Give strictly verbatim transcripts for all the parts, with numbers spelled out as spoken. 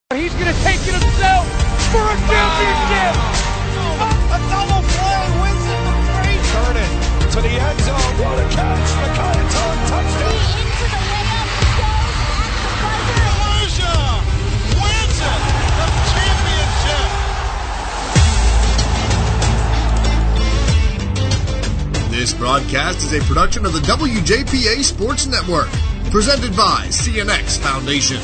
He's going to take it himself for a championship. A double play wins it the break. Turn it to the end zone. What a catch. Mekhi Nton, touchdown. Into the layup goes at the buzzer. Elijah wins it. The championship. This broadcast is a production of the W J P A Sports Network, presented by C N X Foundation.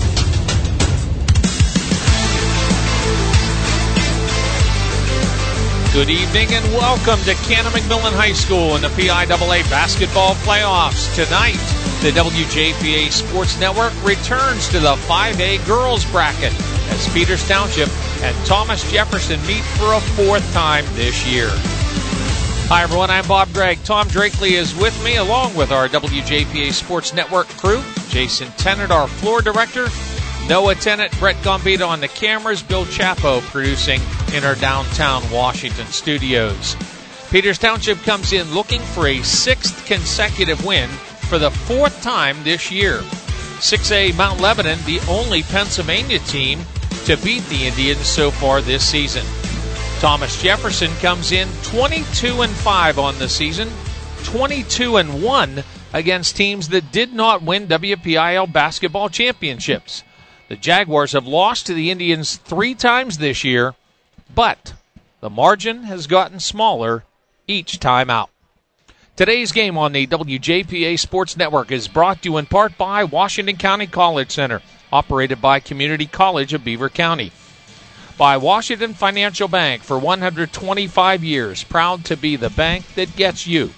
Good evening and welcome to Cannon McMillan High School in the P I A A basketball playoffs. Tonight, the W J P A Sports Network returns to the five A girls bracket as Peters Township and Thomas Jefferson meet for a fourth time this year. Hi everyone, I'm Bob Gregg. Tom Drakely is with me along with our W J P A Sports Network crew. Jason Tennant, our floor director. Noah Tennant, Brett Gambita on the cameras, Bill Chapo producing in our downtown Washington studios. Peters Township comes in looking for a sixth consecutive win for the fourth time this year. six A Mount Lebanon, the only Pennsylvania team to beat the Indians so far this season. Thomas Jefferson comes in twenty-two and five on the season, twenty-two and one against teams that did not win W P I L basketball championships. The Jaguars have lost to the Indians three times this year, but the margin has gotten smaller each time out. Today's game on the W J P A Sports Network is brought to you in part by Washington County College Center, operated by Community College of Beaver County. By Washington Financial Bank for one hundred twenty-five years, proud to be the bank that gets you.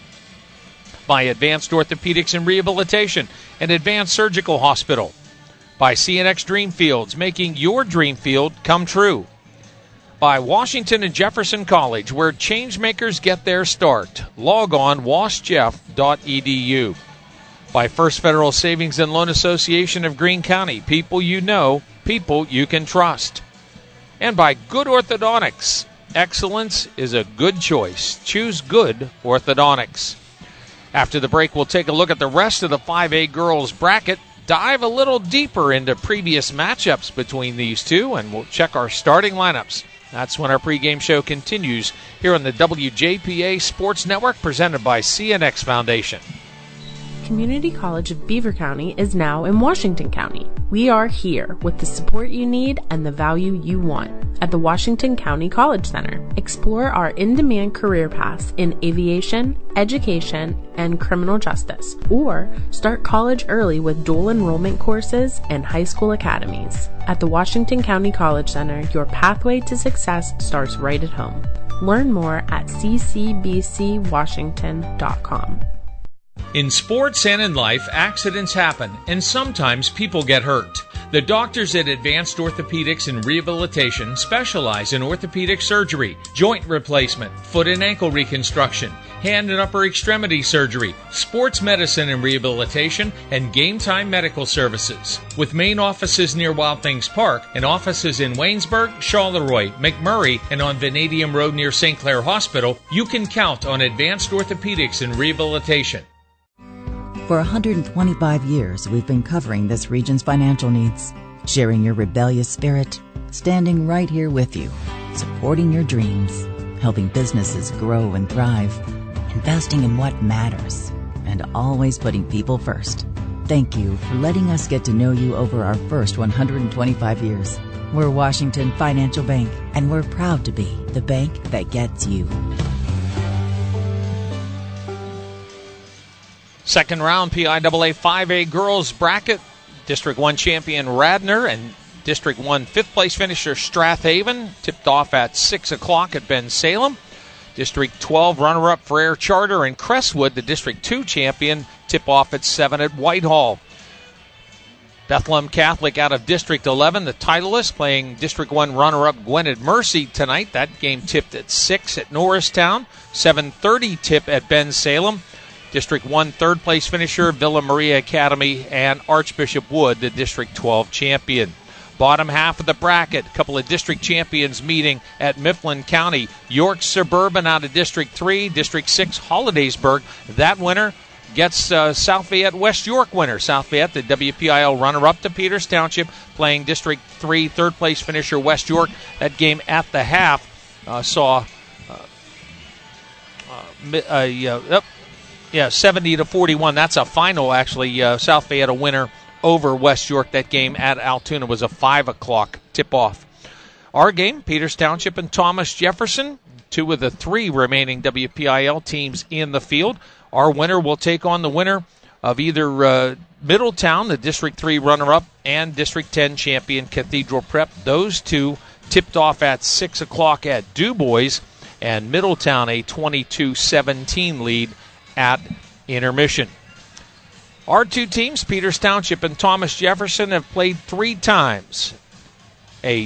By Advanced Orthopedics and Rehabilitation and Advanced Surgical Hospital. By C N X Dreamfields, making your dream field come true. By Washington and Jefferson College, where changemakers get their start. Log on wash jeff dot e d u. By First Federal Savings and Loan Association of Greene County, people you know, people you can trust. And by Good Orthodontics. Excellence is a good choice. Choose Good Orthodontics. After the break, we'll take a look at the rest of the five A girls bracket, dive a little deeper into previous matchups between these two, and we'll check our starting lineups. That's when our pregame show continues here on the W J P A Sports Network, presented by C N X Foundation. Community College of Beaver County is now in Washington County. We are here with the support you need and the value you want at the Washington County College Center. Explore our in-demand career paths in aviation, education, and criminal justice, or start college early with dual enrollment courses and high school academies. At the Washington County College Center, your pathway to success starts right at home. Learn more at c c b c washington dot com. In sports and in life, accidents happen, and sometimes people get hurt. The doctors at Advanced Orthopedics and Rehabilitation specialize in orthopedic surgery, joint replacement, foot and ankle reconstruction, hand and upper extremity surgery, sports medicine and rehabilitation, and game time medical services. With main offices near Wild Things Park and offices in Waynesburg, Charleroi, McMurray, and on Vanadium Road near Saint Clair Hospital, you can count on Advanced Orthopedics and Rehabilitation. For one hundred twenty-five years, we've been covering this region's financial needs, sharing your rebellious spirit, standing right here with you, supporting your dreams, helping businesses grow and thrive, investing in what matters, and always putting people first. Thank you for letting us get to know you over our first one hundred twenty-five years. We're Washington Financial Bank, and we're proud to be the bank that gets you. Second round P I A A five A girls bracket. District one champion Radnor and District one fifth place finisher Strathaven tipped off at six o'clock at Ben Salem. District twelve runner-up for Air Charter and Crestwood, the District two champion, tip off at seven at Whitehall. Bethlehem Catholic out of District eleven, the titleist, playing District one runner-up Gwinnett Mercy tonight. That game tipped at six at Norristown. seven thirty tip at Ben Salem. District one third place finisher Villa Maria Academy and Archbishop Wood, the District twelve champion. Bottom half of the bracket, a couple of district champions meeting at Mifflin County. York Suburban out of District three, District six Hollidaysburg. That winner gets uh, South Fayette West York winner. South Fayette, the W P I L runner-up to Peters Township, playing District three third-place finisher West York. That game at the half uh, saw uh, uh, uh, uh, yeah, seventy to forty-one. That's a final, actually. Uh, South Fayette a winner over West York. That game at Altoona was a five o'clock tip-off. Our game, Peters Township and Thomas Jefferson, two of the three remaining W P I L teams in the field. Our winner will take on the winner of either uh, Middletown, the District three runner-up, and District ten champion Cathedral Prep. Those two tipped off at six o'clock at Du Bois, and Middletown a twenty-two seventeen lead at intermission. Our two teams, Peters Township and Thomas Jefferson, have played three times. A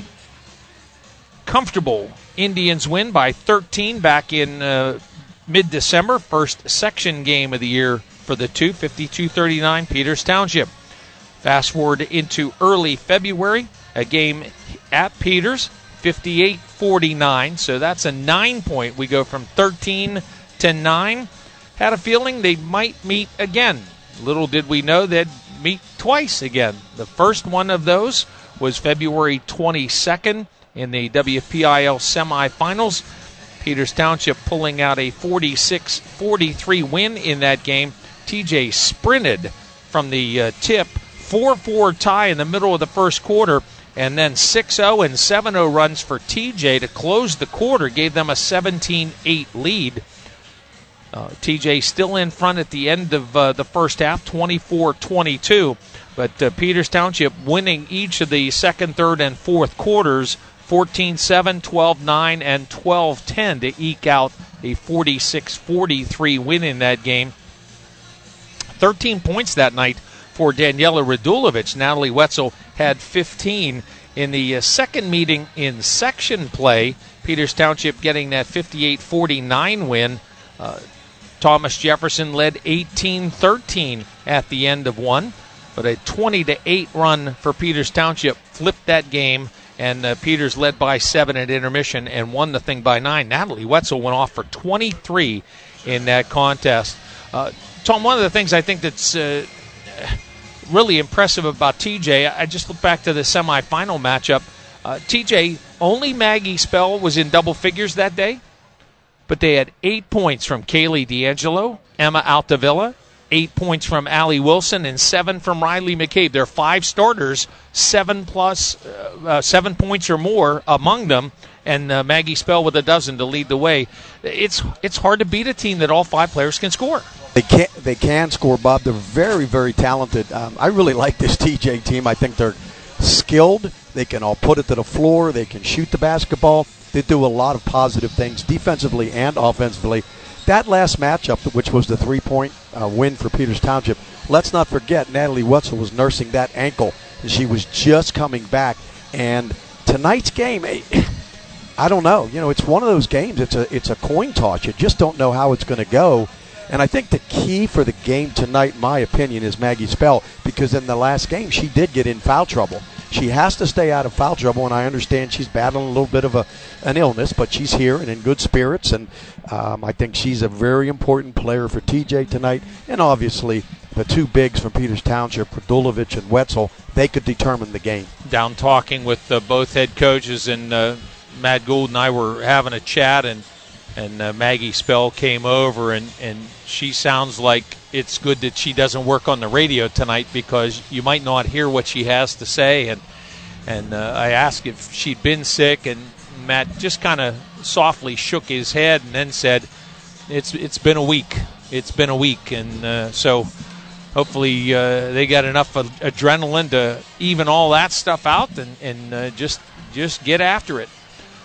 comfortable Indians win by thirteen back in uh, mid-December. First section game of the year for the two, fifty-two thirty-nine Peters Township. Fast forward into early February, a game at Peters, fifty-eight forty-nine. So that's a nine-point. We go from thirteen to nine. Had a feeling they might meet again. Little did we know they'd meet twice again. The first one of those was February twenty-second in the W P I L semifinals. Peters Township pulling out a forty-six forty-three win in that game. T J sprinted from the uh, tip, four four tie in the middle of the first quarter, and then six oh and seven oh runs for T J to close the quarter, gave them a seventeen eight lead. Uh, T J still in front at the end of uh, the first half, twenty-four twenty-two, but uh, Peters Township winning each of the second, third, and fourth quarters, fourteen seven, twelve nine, and twelve ten to eke out a forty-six forty-three win in that game. thirteen points that night for Daniela Radulovic. Natalie Wetzel had fifteen. In the uh, second meeting in section play, Peters Township getting that fifty-eight forty-nine win. Uh, Thomas Jefferson led eighteen thirteen at the end of one, but a twenty to eight run for Peters Township flipped that game, and uh, Peters led by seven at intermission and won the thing by nine. Natalie Wetzel went off for twenty-three in that contest. Uh, Tom, one of the things I think that's uh, really impressive about T J, I just look back to the semifinal matchup. Uh, T J, only Maggie Spell was in double figures that day, but they had eight points from Kaylee D'Angelo, Emma Altavilla, eight points from Allie Wilson, and seven from Riley McCabe. Their five starters, seven plus, uh, uh, seven points or more among them, and uh, Maggie Spell with a dozen to lead the way. It's it's hard to beat a team that all five players can score. They can they can score, Bob. They're very, very talented. Um, I really like this T J team. I think they're skilled. They can all put it to the floor. They can shoot the basketball. They do a lot of positive things defensively and offensively. That last matchup, which was the three-point uh, win for Peters Township, let's not forget Natalie Wetzel was nursing that ankle, and she was just coming back. And tonight's game, I don't know. You know, it's one of those games. It's a it's a coin toss. You just don't know how it's going to go. And I think the key for the game tonight, in my opinion, is Maggie Spell, because in the last game she did get in foul trouble. She has to stay out of foul trouble, and I understand she's battling a little bit of a an illness, but she's here and in good spirits, and um, I think she's a very important player for T J tonight. And obviously, the two bigs from Peters Township, Radulovic and Wetzel, they could determine the game. Down talking with uh, both head coaches, and uh, Matt Gould and I were having a chat, and and uh, Maggie Spell came over, and, and she sounds like it's good that she doesn't work on the radio tonight, because you might not hear what she has to say. And and uh, I asked if she'd been sick, and Matt just kind of softly shook his head and then said, it's it's been a week. It's been a week. And uh, so hopefully uh, they got enough adrenaline to even all that stuff out and, and uh, just just get after it.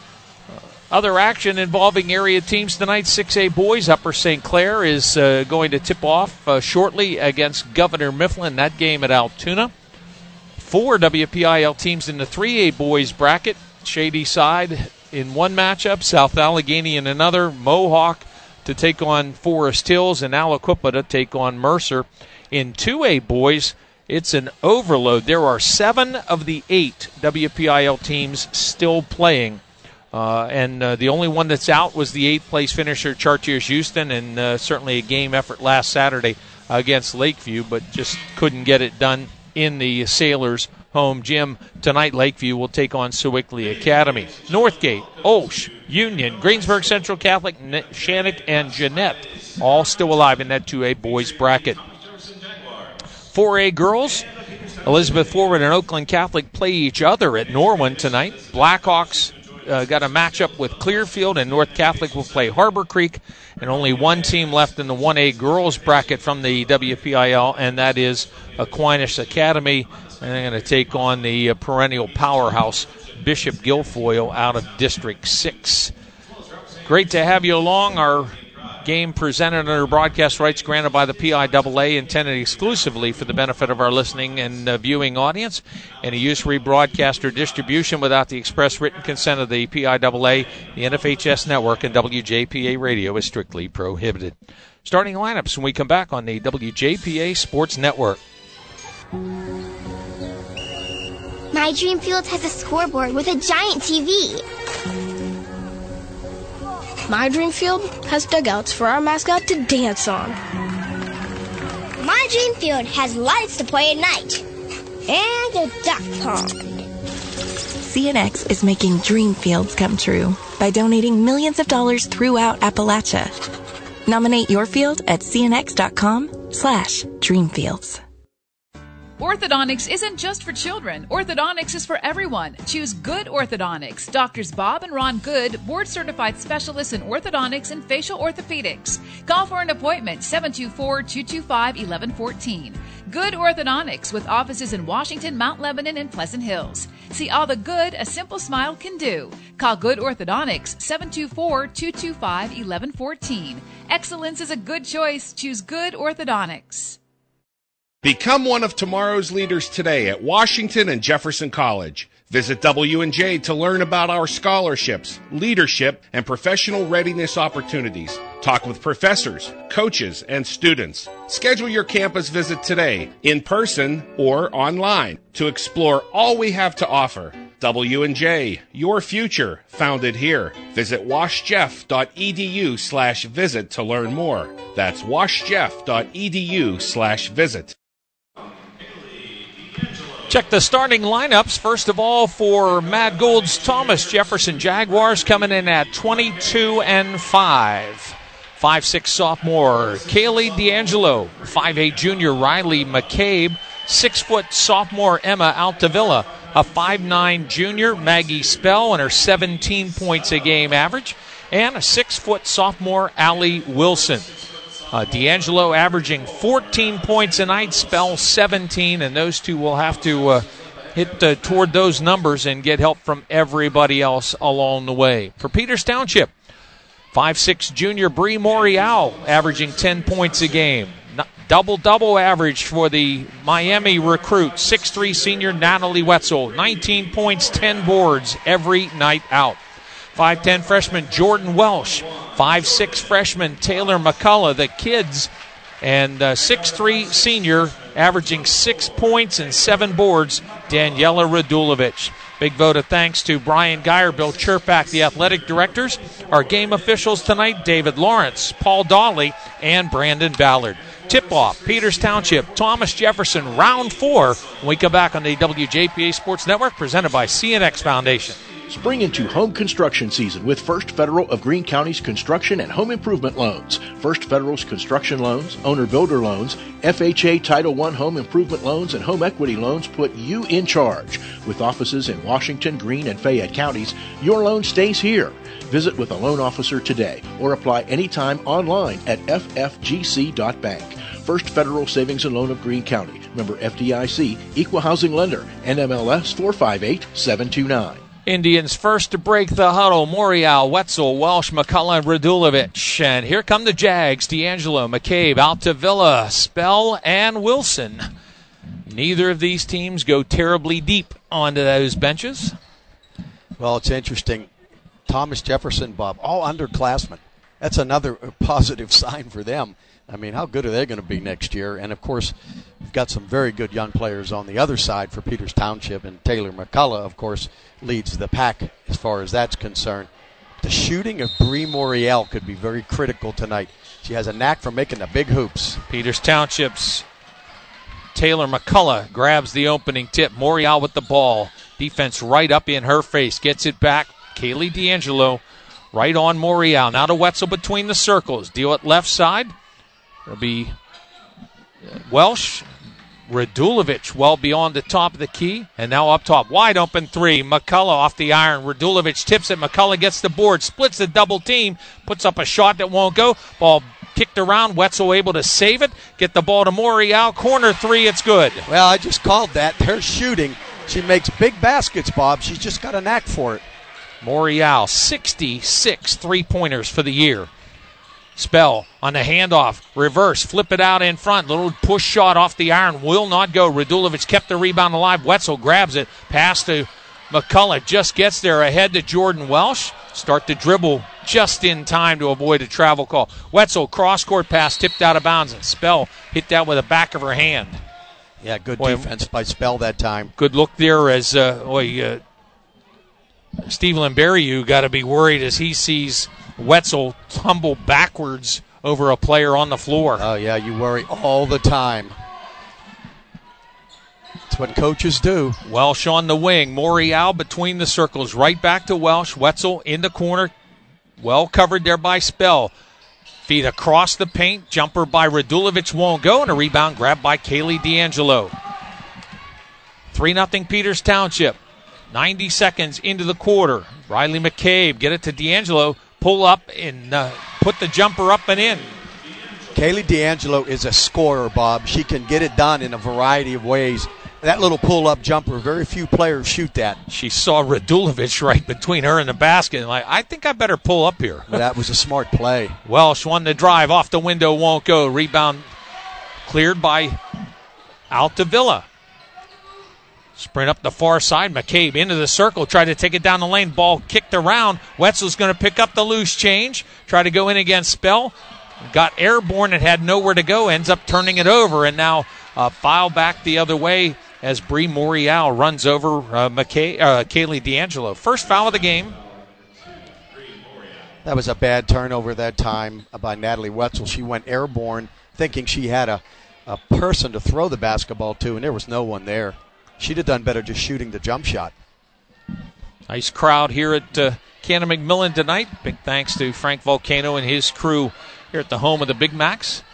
Other action involving area teams tonight. six A boys, Upper Saint Clair is uh, going to tip off uh, shortly against Governor Mifflin. That game at Altoona. Four W P I L teams in the three A boys bracket. Shady Side in one matchup, South Allegheny in another, Mohawk to take on Forest Hills, and Aliquippa to take on Mercer. In two A boys, it's an overload. There are seven of the eight W P I L teams still playing. Uh, and uh, the only one that's out was the eighth-place finisher, Chartiers Houston, and uh, certainly a game effort last Saturday against Lakeview, but just couldn't get it done in the Sailors' home gym. Tonight, Lakeview will take on Sewickley Academy. Northgate, Osh, Union, Greensburg Central Catholic, Shannock, and Jeanette all still alive in that two A boys bracket. four A girls, Elizabeth Forward and Oakland Catholic play each other at Norwin tonight. Blackhawks uh, got a matchup with Clearfield, and North Catholic will play Harbor Creek. And only one team left in the one A girls bracket from the W P I L, and that is Aquinas Academy. And they're going to take on the uh, perennial powerhouse Bishop Guilfoyle out of District six. Great to have you along. Our game presented under broadcast rights granted by the P I A A, intended exclusively for the benefit of our listening and uh, viewing audience. Any use, rebroadcast, or distribution without the express written consent of the P I A A, the N F H S Network, and W J P A Radio is strictly prohibited. Starting lineups when we come back on the W J P A Sports Network. My Dream Field has a scoreboard with a giant T V. My Dream Field has dugouts for our mascot to dance on. My Dream Field has lights to play at night. And a duck pond. C N X is making dream fields come true by donating millions of dollars throughout Appalachia. Nominate your field at cnx.com slash dreamfields. Orthodontics isn't just for children. Orthodontics is for everyone. Choose Good Orthodontics. Doctors Bob and Ron Good, board-certified specialists in orthodontics and facial orthopedics. Call for an appointment, seven two four, two two five, one one one four. Good Orthodontics, with offices in Washington, Mount Lebanon, and Pleasant Hills. See all the good a simple smile can do. Call Good Orthodontics, seven two four, two two five, one one one four. Excellence is a good choice. Choose Good Orthodontics. Become one of tomorrow's leaders today at Washington and Jefferson College. Visit W and J to learn about our scholarships, leadership, and professional readiness opportunities. Talk with professors, coaches, and students. Schedule your campus visit today, in person or online, to explore all we have to offer. W and J, your future, founded here. Visit washjeff.edu slash visit to learn more. That's washjeff.edu slash visit. Check the starting lineups. First of all, for Mad Gould's Thomas Jefferson Jaguars, coming in at twenty-two and five. five six sophomore Kaylee D'Angelo, five eight junior Riley McCabe, six foot sophomore Emma Altavilla, a five nine junior Maggie Spell and her seventeen points a game average, and a six foot sophomore Allie Wilson. Uh, D'Angelo averaging fourteen points a night, Spell seventeen, and those two will have to uh, hit uh, toward those numbers and get help from everybody else along the way. For Peters Township, five six junior Bree Morial averaging ten points a game. Double-double average for the Miami recruit, six three senior Natalie Wetzel, nineteen points, ten boards every night out. five ten freshman Jordan Welsh, five six freshman Taylor McCullough, the kids, and uh, six three senior averaging six points and seven boards, Daniela Radulovic. Big vote of thanks to Brian Geyer, Bill Chirpak, the athletic directors. Our game officials tonight, David Lawrence, Paul Dawley, and Brandon Ballard. Tip-off, Peters Township, Thomas Jefferson, round four. When we come back on the W J P A Sports Network, presented by C N X Foundation. Spring into home construction season with First Federal of Greene County's construction and home improvement loans. First Federal's construction loans, owner-builder loans, F H A Title one home improvement loans, and home equity loans put you in charge. With offices in Washington, Greene, and Fayette counties, your loan stays here. Visit with a loan officer today or apply anytime online at f f g c dot bank. First Federal Savings and Loan of Greene County. Member F D I C, Equal Housing Lender, N M L S four five eight seven two nine. Indians first to break the huddle, Morial, Wetzel, Welsh, McCullough, and Radulovic. And here come the Jags, D'Angelo, McCabe, Altavilla, Spell, and Wilson. Neither of these teams go terribly deep onto those benches. Well, it's interesting. Thomas Jefferson, Bob, all underclassmen. That's another positive sign for them. I mean, how good are they going to be next year? And, of course, we've got some very good young players on the other side for Peters Township, and Taylor McCullough, of course, leads the pack as far as that's concerned. the shooting of Bree Morial could be very critical tonight. She has a knack for making the big hoops. Peters Township's Taylor McCullough grabs the opening tip. Morial with the ball. Defense right up in her face. Gets it back. Kaylee D'Angelo right on Morial. Now to Wetzel between the circles. Deal it left side. It'll be Welsh. Radulovic well beyond the top of the key. And now up top. Wide open three. McCullough off the iron. Radulovic tips it. McCullough gets the board. Splits the double team. Puts up a shot that won't go. Ball kicked around. Wetzel able to save it. Get the ball to Morial. Corner three. It's good. Well, I just called that. They're shooting. She makes big baskets, Bob. She's just got a knack for it. Morial, sixty-six three-pointers for the year. Spell on the handoff. Reverse. Flip it out in front. Little push shot off the iron. Will not go. Radulovic kept the rebound alive. Wetzel grabs it. Pass to McCullough. Just gets there ahead to Jordan Welsh. Start the dribble just in time to avoid a travel call. Wetzel, cross-court pass, tipped out of bounds. And Spell hit that with the back of her hand. Yeah, good Boy, defense by Spell that time. Good look there as uh, boy, uh, Steve Lamberriou got to be worried as he sees Wetzel tumble backwards over a player on the floor. Oh, yeah, you worry all the time. That's what coaches do. Welsh on the wing. Morial between the circles. Right back to Welsh. Wetzel in the corner. Well covered there by Spell. Feed across the paint. Jumper by Radulovic won't go. And a rebound grabbed by Kaylee D'Angelo. three nothing Peters Township. ninety seconds into the quarter. Riley McCabe get it to D'Angelo. Pull up and uh, put the jumper up and in. Kaylee D'Angelo is a scorer, Bob. She can get it done in a variety of ways. That little pull-up jumper, very few players shoot that. She saw Radulovic right between her and the basket. And like, I think I better pull up here. That was a smart play. Welsh won the drive. Off the window, won't go. Rebound cleared by Altavilla. Sprint up the far side. McCabe into the circle. Tried to take it down the lane. Ball kicked around. Wetzel's going to pick up the loose change. Try to go in against Spell. Got airborne and had nowhere to go. Ends up turning it over. And now uh, foul back the other way as Bree Morial runs over uh, McCabe, uh, Kaylee D'Angelo. First foul of the game. That was a bad turnover that time by Natalie Wetzel. She went airborne thinking she had a, a person to throw the basketball to, and there was no one there. She'd have done better just shooting the jump shot. Nice crowd here at uh, Cannon McMillan tonight. Big thanks to Frank Volcano and his crew here at the home of the Big Macs.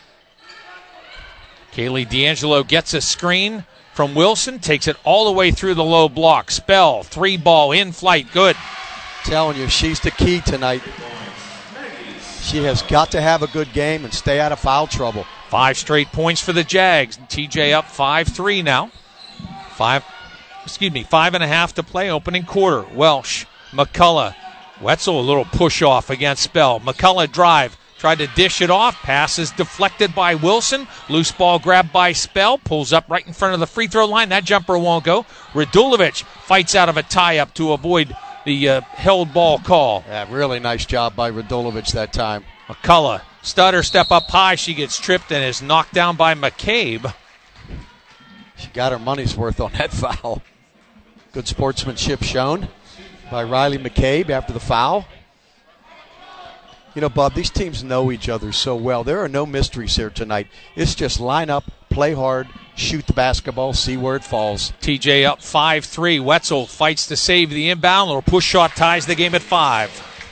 Kaylee D'Angelo gets a screen from Wilson, takes it all the way through the low block. Spell, three ball, in flight, good. Telling you, she's the key tonight. She has got to have a good game and stay out of foul trouble. Five straight points for the Jags. T J up five three now. Five, excuse me, five and a half to play, opening quarter. Welsh, McCullough, Wetzel a little push off against Spell. McCullough drive, tried to dish it off. Pass is deflected by Wilson. Loose ball grabbed by Spell. Pulls up right in front of the free throw line. That jumper won't go. Radulovic fights out of a tie-up to avoid the uh, held ball call. Yeah, really nice job by Radulovic that time. McCullough, stutter step up high. She gets tripped and is knocked down by McCabe. She got her money's worth on that foul. Good sportsmanship shown by Riley McCabe after the foul. You know, Bob, these teams know each other so well. There are no mysteries here tonight. It's just line up, play hard, shoot the basketball, see where it falls. T J up five three. Wetzel fights to save the inbound. Little push shot ties the game at five.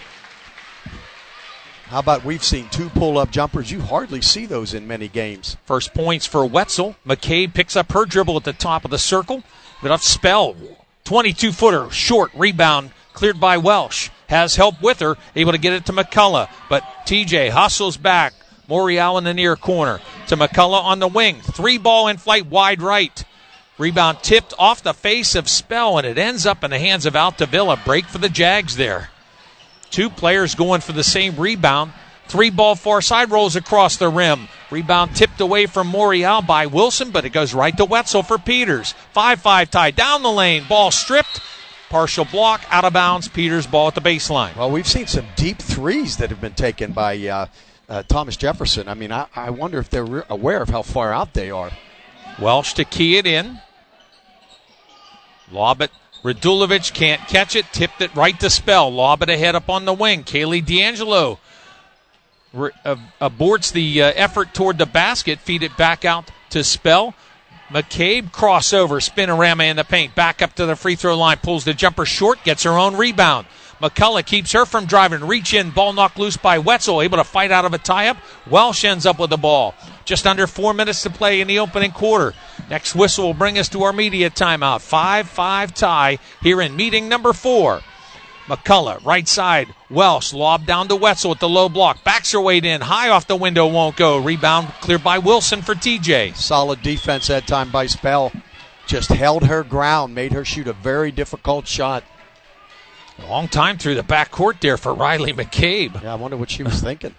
How about we've seen two pull-up jumpers? You hardly see those in many games. First points for Wetzel. McCabe picks up her dribble at the top of the circle. But off Spell. twenty-two footer, short, rebound, cleared by Welsh. Has help with her, able to get it to McCullough. But T J hustles back. Morial in the near corner. To McCullough on the wing. Three ball in flight, wide right. Rebound tipped off the face of Spell, and it ends up in the hands of Altavilla. Break for the Jags there. Two players going for the same rebound. Three ball far side rolls across the rim. Rebound tipped away from Morial by Wilson, but it goes right to Wetzel for Peters. five five tie down the lane. Ball stripped. Partial block, out of bounds. Peters ball at the baseline. Well, we've seen some deep threes that have been taken by uh, uh, Thomas Jefferson. I mean, I, I wonder if they're re- aware of how far out they are. Welsh to key it in. Lob it Radulovic can't catch it, tipped it right to Spell. Lob it ahead up on the wing. Kaylee D'Angelo re- uh, aborts the uh, effort toward the basket, feed it back out to Spell. McCabe crossover, spinorama in the paint, back up to the free throw line, pulls the jumper short, gets her own rebound. McCullough keeps her from driving, reach in, ball knocked loose by Wetzel, able to fight out of a tie-up. Welsh ends up with the ball. Just under four minutes to play in the opening quarter. Next whistle will bring us to our media timeout. five five tie here in meeting number four. McCullough, right side. Welsh, lob down to Wetzel at the low block. Backs her weight in. High off the window, won't go. Rebound cleared by Wilson for T J. Solid defense that time by Spell. Just held her ground, made her shoot a very difficult shot. Long time through the backcourt there for Riley McCabe. Yeah, I wonder what she was thinking.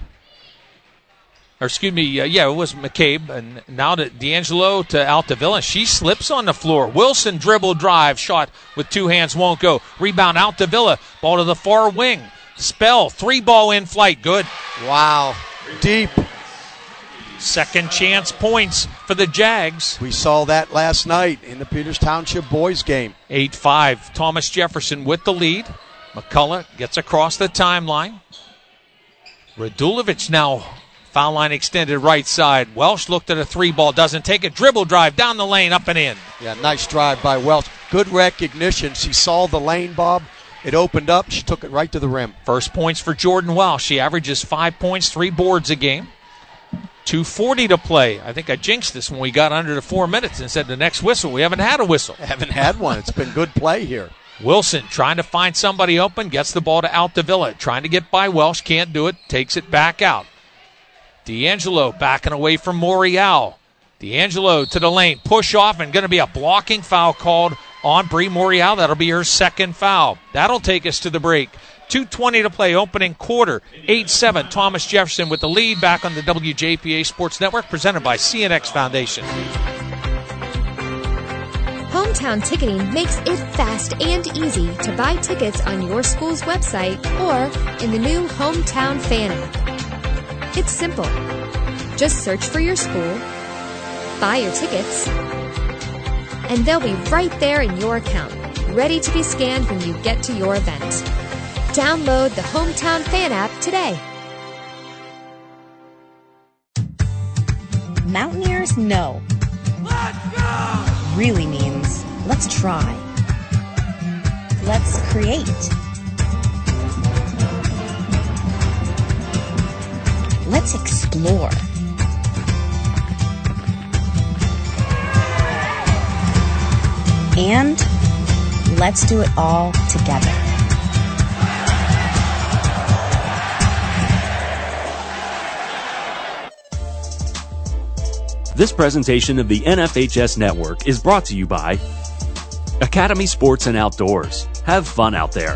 Or excuse me, uh, yeah, it was McCabe. And now to D'Angelo to Altavilla. She slips on the floor. Wilson dribble drive, shot with two hands, won't go. Rebound Altavilla, ball to the far wing. Spell, three ball in flight, good. Wow, deep. Second chance points for the Jags. We saw that last night in the Peters Township boys game. eight five, Thomas Jefferson with the lead. McCullough gets across the timeline. Radulovic now foul line extended right side. Welsh looked at a three ball, doesn't take it. Dribble drive down the lane, up and in. Yeah, nice drive by Welsh. Good recognition. She saw the lane, Bob. It opened up. She took it right to the rim. First points for Jordan Welsh. She averages five points, three boards a game. two forty to play. I think I jinxed this when we got under the four minutes and said the next whistle. We haven't had a whistle. Haven't had one. It's been good play here. Wilson trying to find somebody open, gets the ball to Altavilla. Trying to get by Welsh, can't do it, takes it back out. D'Angelo backing away from Morial. D'Angelo to the lane, push off, and going to be a blocking foul called on Bree Morial. That'll be her second foul. That'll take us to the break. two twenty to play, opening quarter. eight seven, Thomas Jefferson with the lead back on the W J P A Sports Network, presented by C N X Foundation. Hometown Ticketing makes it fast and easy to buy tickets on your school's website or in the new Hometown Fan app. It's simple. Just search for your school, buy your tickets, and they'll be right there in your account, ready to be scanned when you get to your event. Download the Hometown Fan app today. Mountaineers know. Let's go! Really means let's try. Let's create. Let's explore. And let's do it all together. This presentation of the N F H S Network is brought to you by Academy Sports and Outdoors. Have fun out there.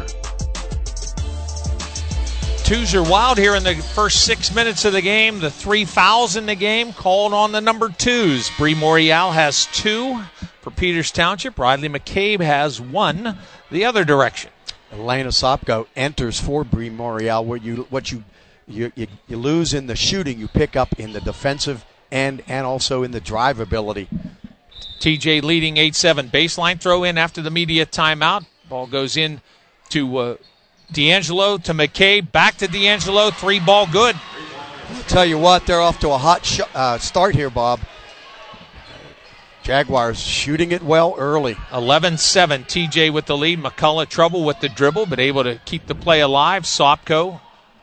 Twos are wild here in the first six minutes of the game. The three fouls in the game called on the number twos. Bree Morial has two for Peters Township. Riley McCabe has one the other direction. Elena Sopko enters for Bree Morial. Where you what you you, you you lose in the shooting, you pick up in the defensive and and also in the drive ability. T J leading eight seven. Baseline throw in after the media timeout. Ball goes in to uh, D'Angelo to McCabe. Back to D'Angelo. Three ball good. I'll tell you what, they're off to a hot sh- uh, start here, Bob. Jaguars shooting it well early. eleven seven. T J with the lead. McCullough trouble with the dribble, but able to keep the play alive. Sopko.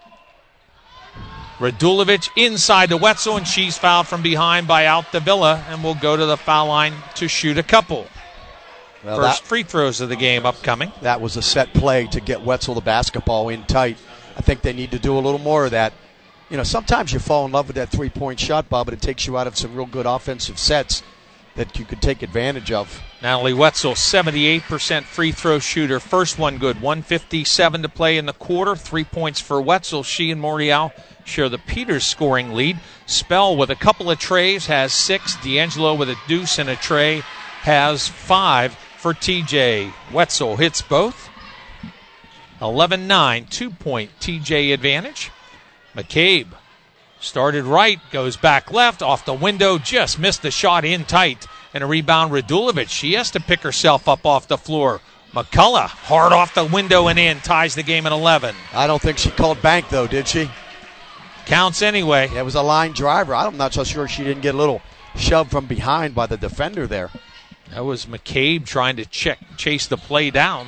Radulovic inside to Wetzel, and she's fouled from behind by Altavilla, and will go to the foul line to shoot a couple. Well, First that, free throws of the game upcoming. That was a set play to get Wetzel the basketball in tight. I think they need to do a little more of that. You know, sometimes you fall in love with that three-point shot, Bob, but it takes you out of some real good offensive sets that you could take advantage of. Natalie Wetzel, seventy-eight percent free throw shooter. First one good. one fifty-seven to play in the quarter. Three points for Wetzel. She and Morial share the Peters scoring lead. Spell with a couple of trays has six. D'Angelo with a deuce and a tray has five for T J. Wetzel hits both. eleven nine, two-point T J advantage. McCabe started right, goes back left, off the window, just missed the shot in tight. And a rebound, Radulovic. She has to pick herself up off the floor. McCullough, hard off the window and in, ties the game at eleven. I don't think she called bank, though, did she? Counts anyway. Yeah, it was a line driver. I'm not so sure she didn't get a little shove from behind by the defender there. That was McCabe trying to check, chase the play down.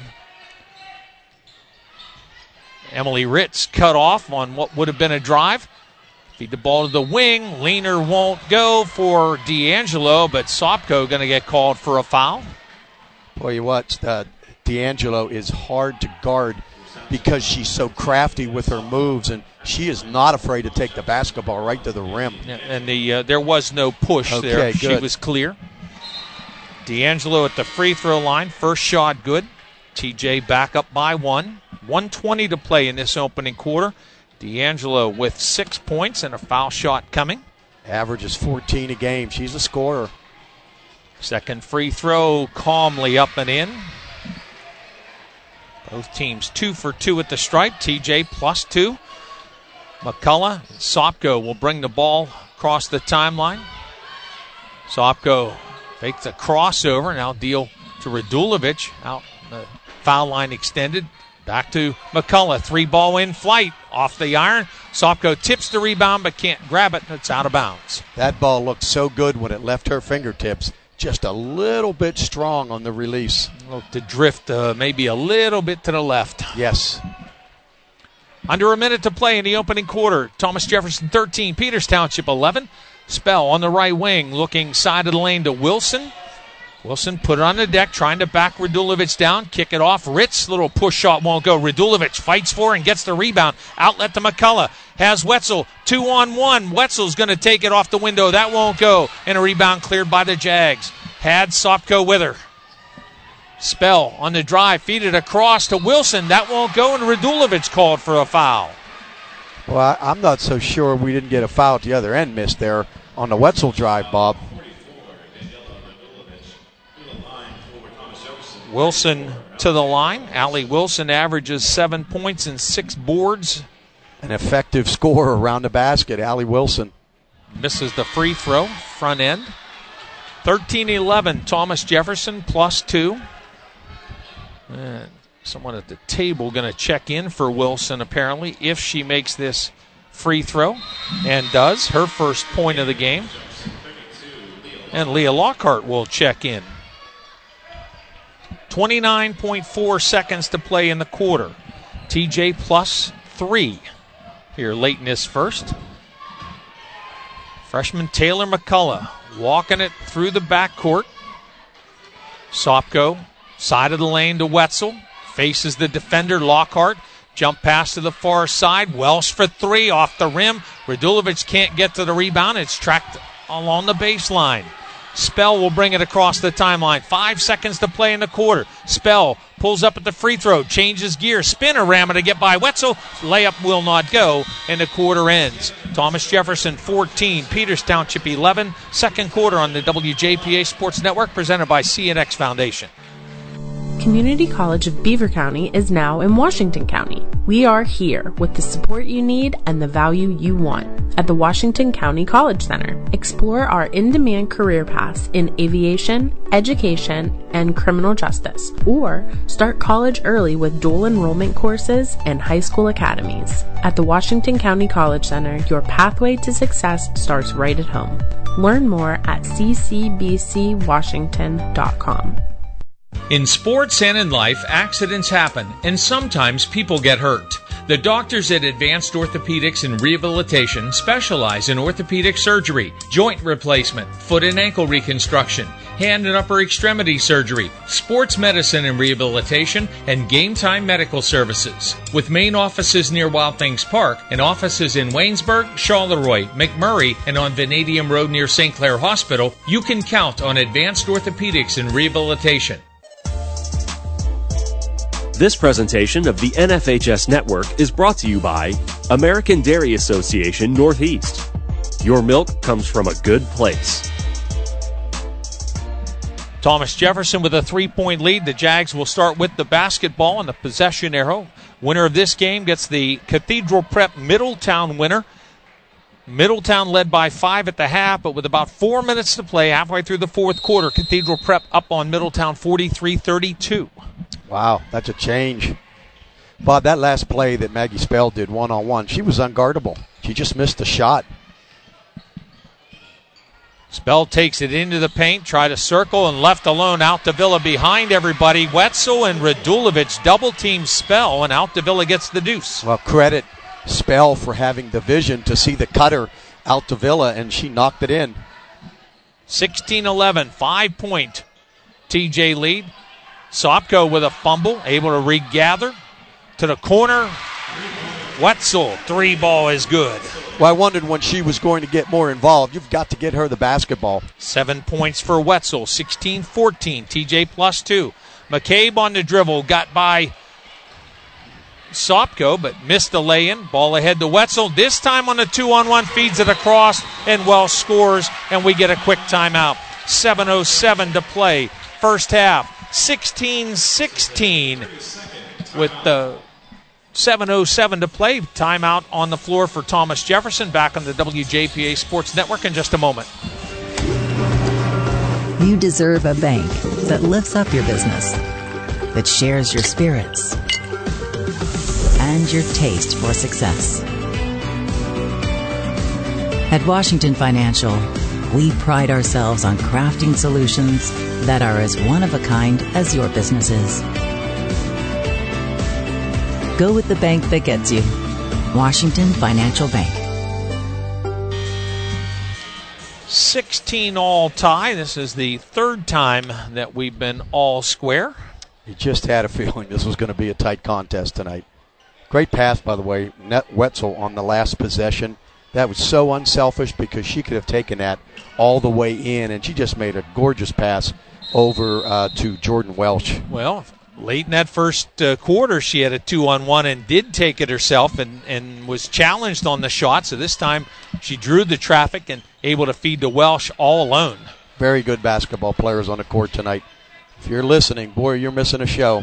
Emily Ritz cut off on what would have been a drive. Feed the ball to the wing. Leaner won't go for D'Angelo, but Sopko going to get called for a foul. Boy, you what, uh, D'Angelo is hard to guard because she's so crafty with her moves, and she is not afraid to take the basketball right to the rim. Yeah, and the uh, there was no push okay, there. Good. She was clear. D'Angelo at the free throw line. First shot good. T J back up by one. one twenty to play in this opening quarter. D'Angelo with six points and a foul shot coming. Average is fourteen a game. She's a scorer. Second free throw calmly up and in. Both teams two for two at the stripe. T J plus two. McCullough and Sopko will bring the ball across the timeline. Sopko fakes a crossover. Now deal to Radulovic. Out the foul line extended. Back to McCullough. Three ball in flight. Off the iron. Sopko tips the rebound but can't grab it. It's out of bounds. That ball looked so good when it left her fingertips. Just a little bit strong on the release. Look to drift uh, maybe a little bit to the left. Yes. Under a minute to play in the opening quarter. Thomas Jefferson thirteen, Peters Township eleven. Spell on the right wing, looking side of the lane to Wilson. Wilson put it on the deck, trying to back Radulovic down. Kick it off. Ritz, little push shot won't go. Radulovic fights for and gets the rebound. Outlet to McCullough. Has Wetzel. Two on one. Wetzel's going to take it off the window. That won't go. And a rebound cleared by the Jags. Had Sopko with her. Spell on the drive. Feed it across to Wilson. That won't go. And Radulovic called for a foul. Well, I, I'm not so sure we didn't get a foul at the other end missed there on the Wetzel drive, Bob. Wilson to the line. Allie Wilson averages seven points and six boards. An effective scorer around the basket, Allie Wilson. Misses the free throw, front end. thirteen eleven, Thomas Jefferson plus two. And someone at the table going to check in for Wilson apparently if she makes this free throw, and does. Her first point of the game. And Leah Lockhart will check in. twenty-nine point four seconds to play in the quarter. T J plus three here late in this first. Freshman Taylor McCullough walking it through the backcourt. Sopko, side of the lane to Wetzel. Faces the defender, Lockhart. Jump pass to the far side. Welsh for three off the rim. Radulovic can't get to the rebound. It's tracked along the baseline. Spell will bring it across the timeline. Five seconds to play in the quarter. Spell pulls up at the free throw, changes gear, spin-a-rama to get by Wetzel. Layup will not go, and the quarter ends. Thomas Jefferson fourteen, Peters Township eleven. Second quarter on the W J P A Sports Network, presented by C N X Foundation. Community College of Beaver County is now in Washington County. We are here with the support you need and the value you want at the Washington County College Center. Explore our in-demand career paths in aviation, education, and criminal justice, or start college early with dual enrollment courses and high school academies. At the Washington County College Center, your pathway to success starts right at home. Learn more at c c b c washington dot com. In sports and in life, accidents happen, and sometimes people get hurt. The doctors at Advanced Orthopedics and Rehabilitation specialize in orthopedic surgery, joint replacement, foot and ankle reconstruction, hand and upper extremity surgery, sports medicine and rehabilitation, and game time medical services. With main offices near Wild Things Park and offices in Waynesburg, Charleroi, McMurray, and on Vanadium Road near Saint Clair Hospital, you can count on Advanced Orthopedics and Rehabilitation. This presentation of the N F H S Network is brought to you by American Dairy Association Northeast. Your milk comes from a good place. Thomas Jefferson with a three-point lead. The Jags will start with the basketball and the possession arrow. Winner of this game gets the Cathedral Prep Middletown winner. Middletown led by five at the half, but with about four minutes to play, halfway through the fourth quarter, Cathedral Prep up on Middletown forty-three thirty-two. Wow, that's a change. Bob, that last play that Maggie Spell did one-on-one, she was unguardable. She just missed the shot. Spell takes it into the paint, tried to circle, and left alone. Altavilla behind everybody. Wetzel and Radulovic double-team Spell, and Altavilla gets the deuce. Well, credit Spell for having the vision to see the cutter Altavilla, and she knocked it in. sixteen eleven, five-point T J lead. Sopko with a fumble, able to regather to the corner. Wetzel, three ball is good. Well, I wondered when she was going to get more involved. You've got to get her the basketball. Seven points for Wetzel, sixteen fourteen. T J plus two. McCabe on the dribble, got by Sopko, but missed the lay-in. Ball ahead to Wetzel. This time on the two-on-one, feeds it across, and Welsh scores, and we get a quick timeout. seven oh seven to play. First half, sixteen sixteen with the seven oh seven to play. Timeout on the floor for Thomas Jefferson. Back on the W J P A Sports Network in just a moment. You deserve a bank that lifts up your business, that shares your spirits and your taste for success. At Washington Financial, we pride ourselves on crafting solutions that are as one-of-a-kind as your business is. Go with the bank that gets you. Washington Financial Bank. sixteen all tie. This is the third time that we've been all square. You just had a feeling this was going to be a tight contest tonight. Great pass, by the way, Net Wetzel on the last possession. That was so unselfish because she could have taken that all the way in, and she just made a gorgeous pass over uh, to Jordan Welsh. Well, late in that first uh, quarter, she had a two-on-one and did take it herself and, and was challenged on the shot. So this time she drew the traffic and able to feed to Welsh all alone. Very good basketball players on the court tonight. If you're listening, boy, you're missing a show.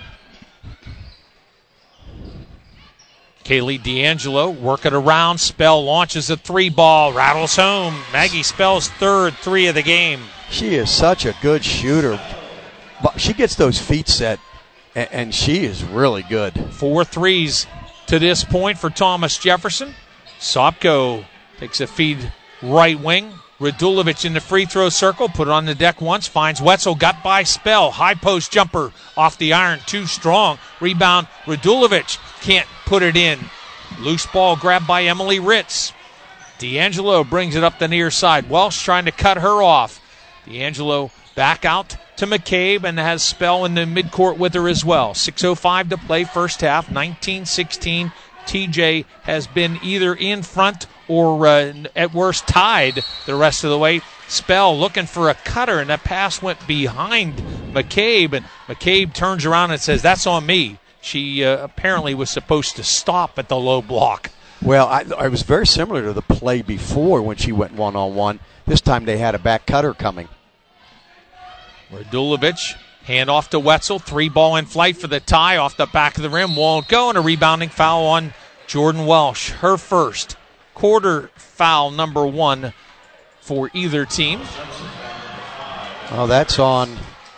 Kaylee D'Angelo work it around. Spell launches a three ball, rattles home. Maggie Spell's third three of the game. She is such a good shooter. She gets those feet set, and she is really good. Four threes to this point for Thomas Jefferson. Sopko takes a feed right wing. Radulovic in the free throw circle, put it on the deck once, finds Wetzel, got by Spell. High post jumper off the iron, too strong. Rebound, Radulovic can't put it in. Loose ball grabbed by Emily Ritz. D'Angelo brings it up the near side. Welsh trying to cut her off. D'Angelo back out to McCabe and has Spell in the midcourt with her as well. six oh five to play first half, nineteen sixteen. T J has been either in front or uh, at worst tied the rest of the way. Spell looking for a cutter, and that pass went behind McCabe, and McCabe turns around and says, "That's on me." She uh, apparently was supposed to stop at the low block. Well, I, I was very similar to the play before when she went one-on-one. This time they had a back cutter coming. Radulovic, hand off to Wetzel. Three ball in flight for the tie off the back of the rim. Won't go, and a rebounding foul on Jordan Welsh. Her first quarter foul, number one for either team. Oh, that's on...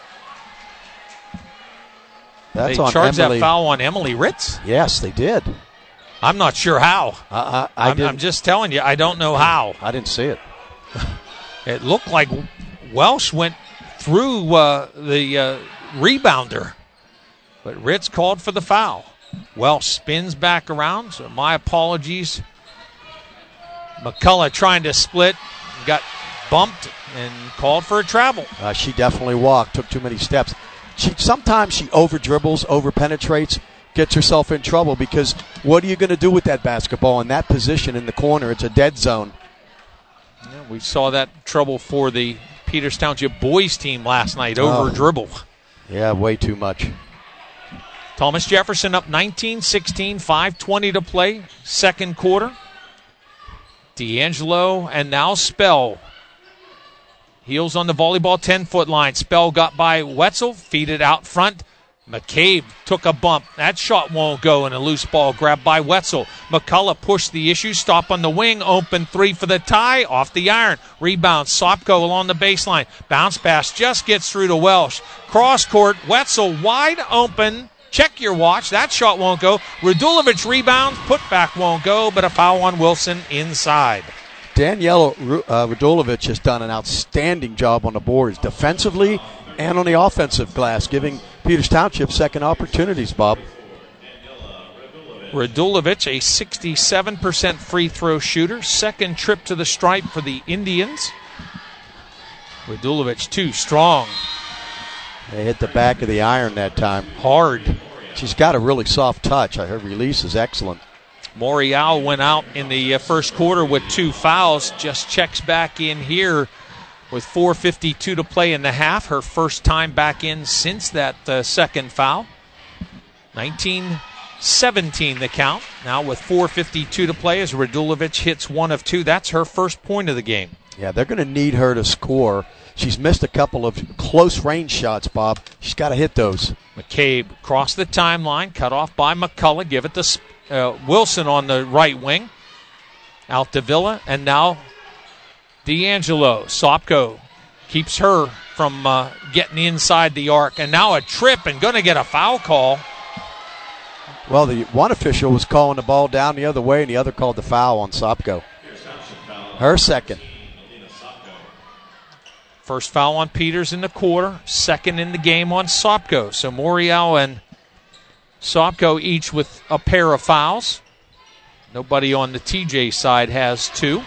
That's they on charged Emily. That foul on Emily Ritz? Yes, they did. I'm not sure how. Uh, I, I I'm, I'm just telling you, I don't know how. I didn't see it. It looked like Welsh went through uh, the uh, rebounder, but Ritz called for the foul. Welsh spins back around, so my apologies. McCullough trying to split, got bumped and called for a travel. Uh, she definitely walked, took too many steps. She sometimes she over dribbles, over penetrates, gets herself in trouble because what are you going to do with that basketball in that position in the corner? It's a dead zone. Yeah, we saw that trouble for the Peters Township boys team last night, over oh. dribble. Yeah, way too much. Thomas Jefferson up nineteen sixteen, five twenty to play, second quarter. D'Angelo and now Spell. Heels on the volleyball ten-foot line. Spell got by Wetzel, feed it out front McCabe took a bump. That shot won't go, and a loose ball grabbed by Wetzel. McCullough pushed the issue, stop on the wing, open three for the tie, off the iron. Rebound, Sopko along the baseline. Bounce pass just gets through to Welsh. Cross court, Wetzel wide open. Check your watch. That shot won't go. Radulovic rebounds, putback won't go, but a foul on Wilson inside. Danielle uh, Radulovic has done an outstanding job on the boards defensively and on the offensive glass, giving Peters Township second opportunities, Bob. Radulovic, a sixty-seven percent free throw shooter. Second trip to the stripe for the Indians. Radulovic, too strong. They hit the back of the iron that time. Hard. She's got a really soft touch. Her release is excellent. Morial went out in the first quarter with two fouls. Just checks back in here with four fifty-two to play in the half. Her first time back in since that uh, second foul. nineteen seventeen the count. Now with four fifty-two to play as Radulovic hits one of two. That's her first point of the game. Yeah, they're going to need her to score. She's missed a couple of close range shots, Bob. She's got to hit those. McCabe crossed the timeline, cut off by McCullough. Give it to uh, Wilson on the right wing. Out to Villa, and now D'Angelo. Sopko keeps her from uh, getting inside the arc. And now a trip and going to get a foul call. Well, the one official was calling the ball down the other way, and the other called the foul on Sopko. Her second. First foul on Peters in the quarter. Second in the game on Sopko. So Morial and Sopko each with a pair of fouls. Nobody on the T J side has two.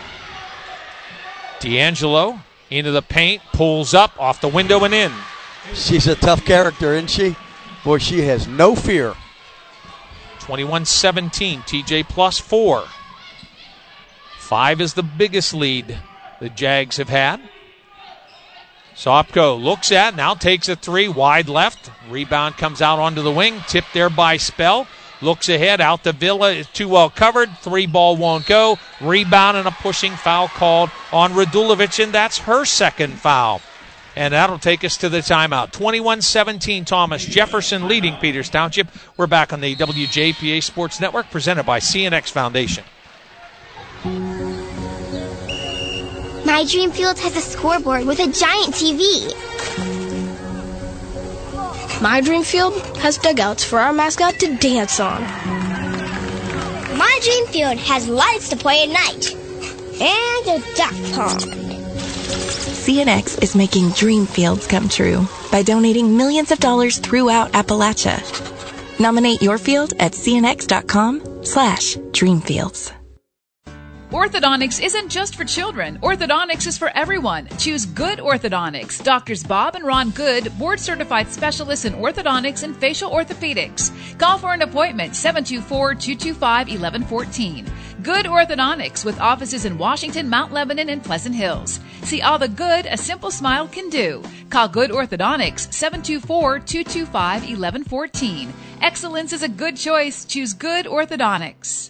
D'Angelo into the paint, pulls up, off the window and in. She's a tough character, isn't she? Boy, she has no fear. twenty-one seventeen, T J plus four. Five is the biggest lead the Jags have had. Sopko looks at, now takes a three, wide left. Rebound comes out onto the wing, tipped there by Spell. Looks ahead, out to Villa, is too well covered. Three ball won't go. Rebound and a pushing foul called on Radulovic, and that's her second foul. And that'll take us to the timeout. twenty-one seventeen, Thomas Jefferson leading Peters Township. We're back on the W J P A Sports Network, presented by C N X Foundation. My Dream Field has a scoreboard with a giant T V. My Dream Field has dugouts for our mascot to dance on. My Dream Field has lights to play at night. And a duck pond. C N X is making dream fields come true by donating millions of dollars throughout Appalachia. Nominate your field at cnx.com slash dreamfields. Orthodontics isn't just for children. Orthodontics is for everyone. Choose Good Orthodontics. Doctors Bob and Ron Good, board-certified specialists in orthodontics and facial orthopedics. Call for an appointment, seven two four, two two five, one one one four. Good Orthodontics, with offices in Washington, Mount Lebanon, and Pleasant Hills. See all the good a simple smile can do. Call Good Orthodontics, seven two four, two two five, one one one four. Excellence is a good choice. Choose Good Orthodontics.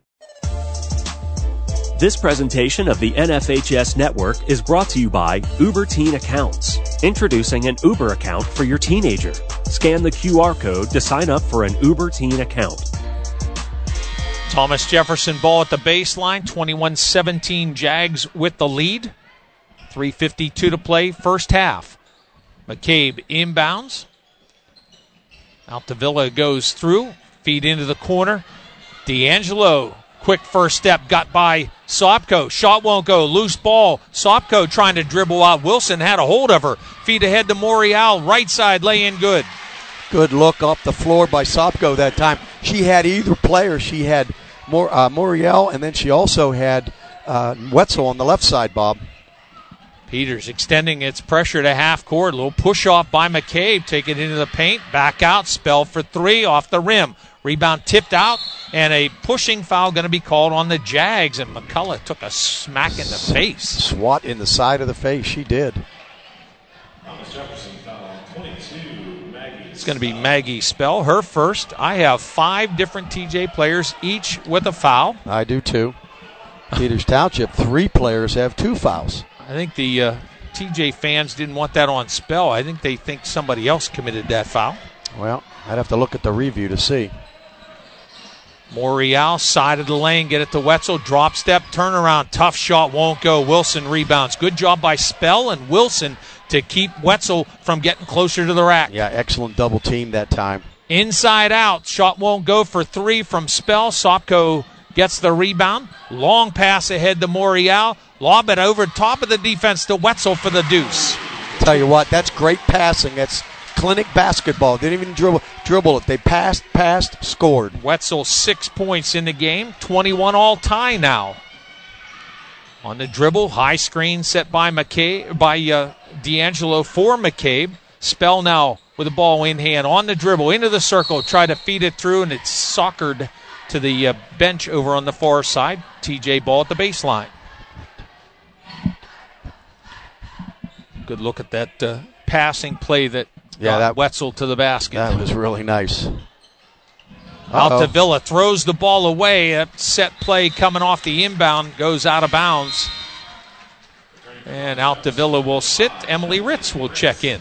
This presentation of the N F H S Network is brought to you by Uber Teen Accounts. Introducing an Uber account for your teenager. Scan the Q R code to sign up for an Uber Teen account. Thomas Jefferson ball at the baseline. twenty-one seventeen Jags with the lead. three fifty-two to play, first half. McCabe inbounds. Out to Villa goes through. Feed into the corner. D'Angelo. Quick first step, got by Sopko. Shot won't go. Loose ball. Sopko trying to dribble out. Wilson had a hold of her. Feed ahead to Morial. Right side, lay in good. Good look off the floor by Sopko that time. She had either player. She had Mor- uh, Morial, and then she also had uh, Wetzel on the left side, Bob. Peters extending its pressure to half court. A little push off by McCabe. Take it into the paint. Back out. Spell for three off the rim. Rebound tipped out, and a pushing foul going to be called on the Jags, and McCullough took a smack in the face. Swat in the side of the face. She did. It's going to be Maggie Spell, her first. I have five different T J players, each with a foul. I do too. Peters Township, three players have two fouls. I think the uh, T J fans didn't want that on Spell. I think they think somebody else committed that foul. Well, I'd have to look at the review to see. Morial, side of the lane, get it to Wetzel. Drop step, turnaround, tough shot, won't go. Wilson rebounds. Good job by Spell and Wilson to keep Wetzel from getting closer to the rack. Yeah, excellent double team that time. Inside out, shot won't go for three from Spell. Sopko gets the rebound. Long pass ahead to Morial. Lob it over top of the defense to Wetzel for the deuce. Tell you what, that's great passing. That's clinic basketball. They didn't even dribble, dribble it. They passed, passed, scored. Wetzel six points in the game. twenty-one all tie now. On the dribble, high screen set by McCabe, by uh, D'Angelo for McCabe. Spell now with the ball in hand on the dribble into the circle. Try to feed it through, and it's soccered to the uh, bench over on the far side. T J ball at the baseline. Good look at that uh, passing play that yeah, got that, Wetzel to the basket. That was really nice. Uh-oh. Altavilla throws the ball away. A set play coming off the inbound goes out of bounds. And Altavilla will sit. Emily Ritz will check in.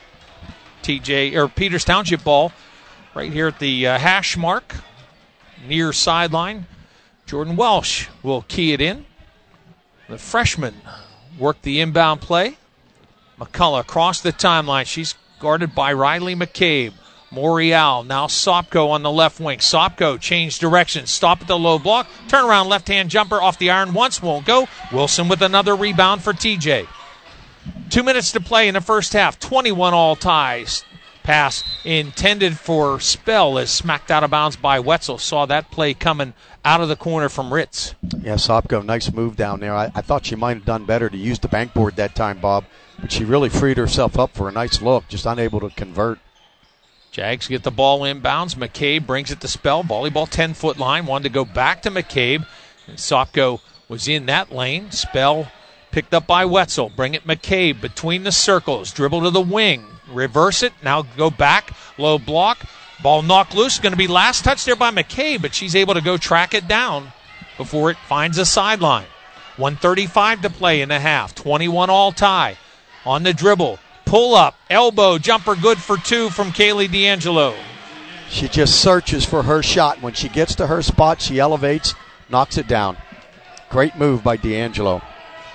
T J or Peters Township ball right here at the uh, hash mark near sideline. Jordan Welsh will key it in. The freshman worked the inbound play. McCullough across the timeline. She's guarded by Riley McCabe. Morial, now Sopko on the left wing. Sopko changed direction. Stop at the low block. Turn around left-hand jumper off the iron once. Won't go. Wilson with another rebound for T J. Two minutes to play in the first half. twenty-one all ties. Pass intended for Spell is smacked out of bounds by Wetzel. Saw that play coming out of the corner from Ritz. Yeah, Sopko, nice move down there. I, I thought she might have done better to use the bankboard that time, Bob. But she really freed herself up for a nice look, just unable to convert. Jags get the ball inbounds. McCabe brings it to Spell. Volleyball ten-foot line. Wanted to go back to McCabe. And Sopko was in that lane. Spell picked up by Wetzel. Bring it McCabe between the circles. Dribble to the wing. Reverse it. Now go back. Low block. Ball knocked loose. Going to be last touch there by McCabe, but she's able to go track it down before it finds a sideline. one thirty-five to play in the half. twenty-one all tie. On the dribble. Pull up. Elbow. Jumper good for two from Kaylee D'Angelo. She just searches for her shot. When she gets to her spot, she elevates, knocks it down. Great move by D'Angelo.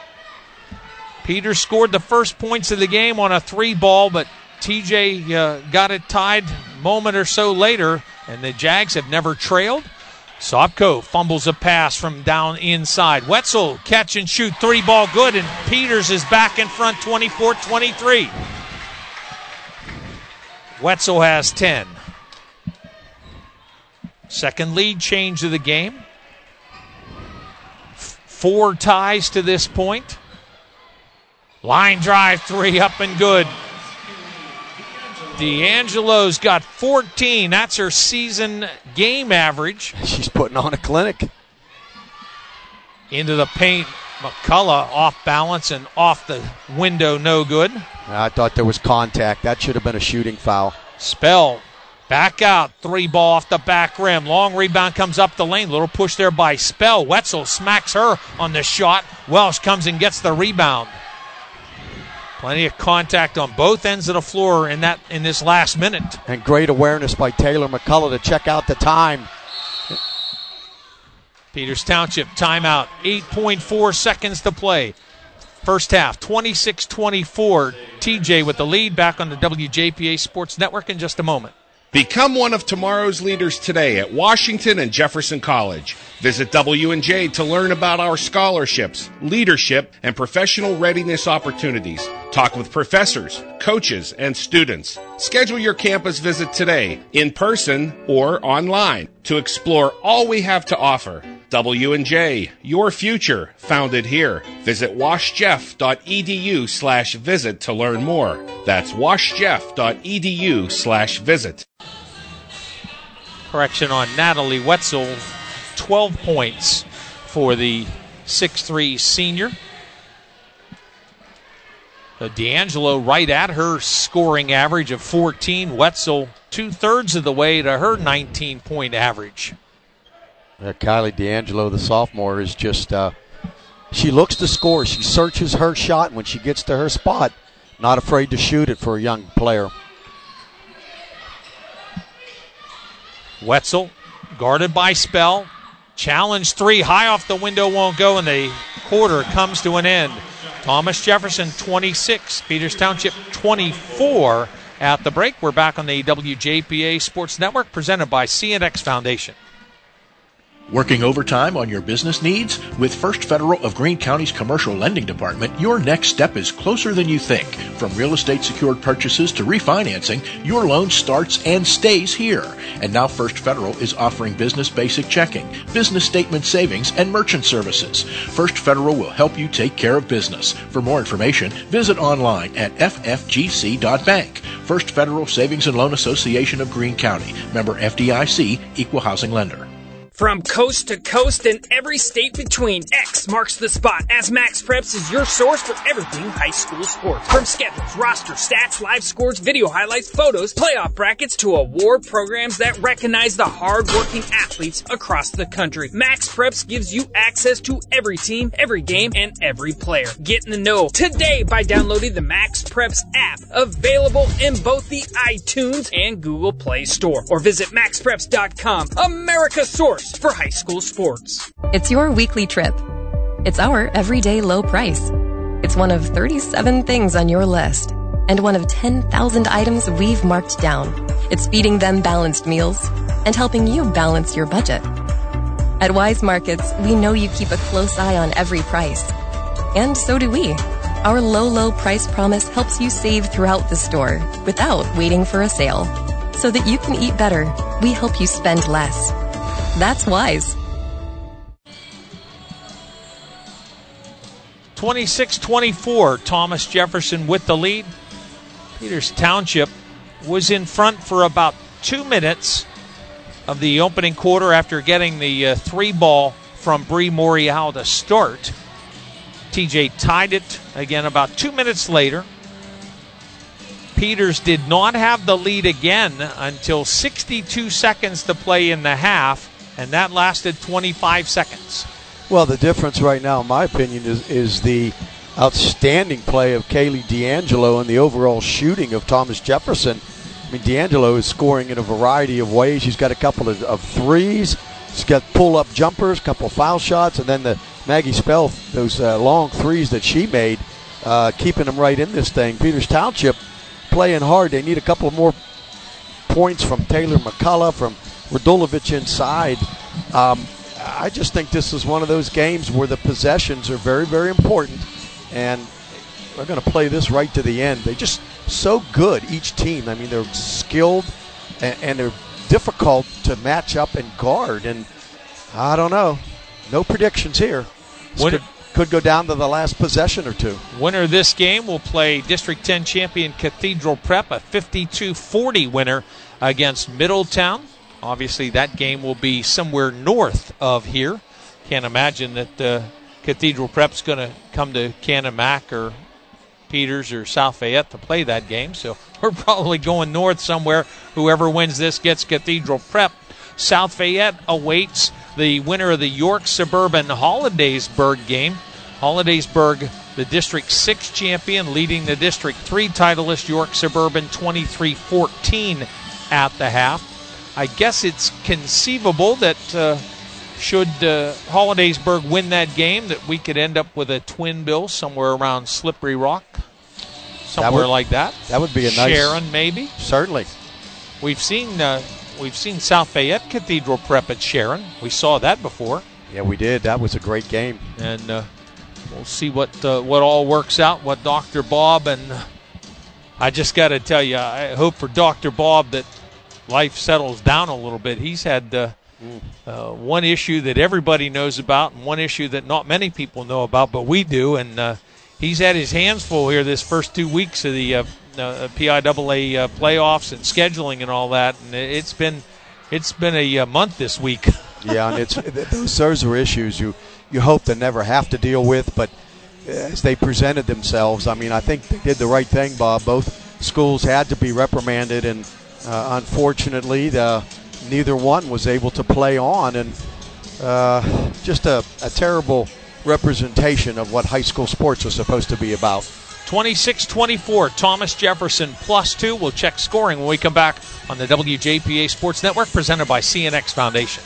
Peters scored the first points of the game on a three ball, but T J uh, got it tied a moment or so later, and the Jags have never trailed. Sopko fumbles a pass from down inside. Wetzel catch and shoot, three ball good, and Peters is back in front twenty-four twenty-three. Wetzel has ten. Second lead change of the game. F- four ties to this point. Line drive three up and good. D'Angelo's got fourteen. That's her season game average. She's putting on a clinic. Into the paint. McCullough off balance and off the window, no good. I thought there was contact. That should have been a shooting foul. Spell back out. Three ball off the back rim. Long rebound comes up the lane. Little push there by Spell. Wetzel smacks her on the shot. Welsh comes and gets the rebound. Plenty of contact on both ends of the floor in that in this last minute. And great awareness by Taylor McCullough to check out the time. Peters Township timeout. eight point four seconds to play. First half, twenty-six twenty-four. T J with the lead. Back on the W J P A Sports Network in just a moment. Become one of tomorrow's leaders today at Washington and Jefferson College. Visit W and J to learn about our scholarships, leadership, and professional readiness opportunities. Talk with professors, coaches, and students. Schedule your campus visit today, in person or online, to explore all we have to offer. W and J, your future, founded here. Visit washjeff.edu slash visit to learn more. That's washjeff.edu slash visit. Correction on Natalie Wetzel, twelve points for the six three senior. Uh, D'Angelo right at her scoring average of fourteen. Wetzel two-thirds of the way to her nineteen-point average. Uh, Kylie D'Angelo, the sophomore, is just, uh, she looks to score. She searches her shot when she gets to her spot. Not afraid to shoot it for a young player. Wetzel guarded by Spell. Challenge three high off the window, won't go, and the quarter comes to an end. Thomas Jefferson twenty-six, Peters Township twenty-four at the break. We're back on the W J P A Sports Network presented by C N X Foundation. Working overtime on your business needs? With First Federal of Greene County's Commercial Lending Department, your next step is closer than you think. From real estate secured purchases to refinancing, your loan starts and stays here. And now First Federal is offering business basic checking, business statement savings, and merchant services. First Federal will help you take care of business. For more information, visit online at f f g c dot bank. First Federal Savings and Loan Association of Greene County. Member F D I C, Equal Housing Lender. From coast to coast and every state between, X marks the spot as Max Preps is your source for everything high school sports. From schedules, roster, stats, live scores, video highlights, photos, playoff brackets, to award programs that recognize the hard-working athletes across the country. Max Preps gives you access to every team, every game, and every player. Get in the know today by downloading the Max Preps app, available in both the iTunes and Google Play Store. Or visit max preps dot com, America's source for high school sports. It's your weekly trip. It's our everyday low price. It's one of thirty-seven things on your list, and one of ten thousand items we've marked down. It's feeding them balanced meals and helping you balance your budget. At Wise Markets, we know you keep a close eye on every price. And so do we. Our low, low price promise helps you save throughout the store without waiting for a sale. So that you can eat better, we help you spend less. That's Wise. twenty-six twenty-four, Thomas Jefferson with the lead. Peters Township was in front for about two minutes of the opening quarter after getting the uh, three ball from Bree Morial to start. T J tied it again about two minutes later. Peters did not have the lead again until sixty-two seconds to play in the half, and that lasted twenty-five seconds. Well, the difference right now, in my opinion, is, is the outstanding play of Kaylee D'Angelo and the overall shooting of Thomas Jefferson. I mean, D'Angelo is scoring in a variety of ways. He's got a couple of, of threes. He's got pull-up jumpers, a couple of foul shots, and then the Maggie Spell, those uh, long threes that she made, uh, keeping them right in this thing. Peters Township playing hard. They need a couple more points from Taylor McCullough, from Radulovic inside. Um, I just think this is one of those games where the possessions are very, very important, and we're going to play this right to the end. They're just so good, each team. I mean, they're skilled, and, and they're difficult to match up and guard, and I don't know. No predictions here. Could, could go down to the last possession or two. Winner of this game will play District ten champion Cathedral Prep, a fifty-two forty winner against Middletown. Obviously, that game will be somewhere north of here. Can't imagine that uh, Cathedral Prep's going to come to Canon-Mac or Peters or South Fayette to play that game. So we're probably going north somewhere. Whoever wins this gets Cathedral Prep. South Fayette awaits the winner of the York Suburban Hollidaysburg game. Hollidaysburg, the District six champion, leading the District three titleist York Suburban twenty-three fourteen at the half. I guess it's conceivable that uh, should uh, Hollidaysburg win that game, that we could end up with a twin bill somewhere around Slippery Rock, somewhere that would, like that. That would be a nice. Sharon, maybe. Certainly. We've seen uh, we've seen South Fayette Cathedral Prep at Sharon. We saw that before. Yeah, we did. That was a great game. And uh, we'll see what uh, what all works out. What Doctor Bob and I just got to tell you, I hope for Doctor Bob that life settles down a little bit. He's had uh, uh, one issue that everybody knows about and one issue that not many people know about, but we do. And uh, he's had his hands full here this first two weeks of the uh, uh, P I A A uh, playoffs and scheduling and all that. And it's been it's been a uh, month this week. Yeah, and it's those, those are issues you, you hope to never have to deal with, but as they presented themselves, I mean, I think they did the right thing, Bob. Both schools had to be reprimanded, and Uh, unfortunately, the, neither one was able to play on, and uh, just a, a terrible representation of what high school sports are supposed to be about. twenty-six twenty-four, Thomas Jefferson plus two. We'll check scoring when we come back on the W J P A Sports Network, presented by C N X Foundation.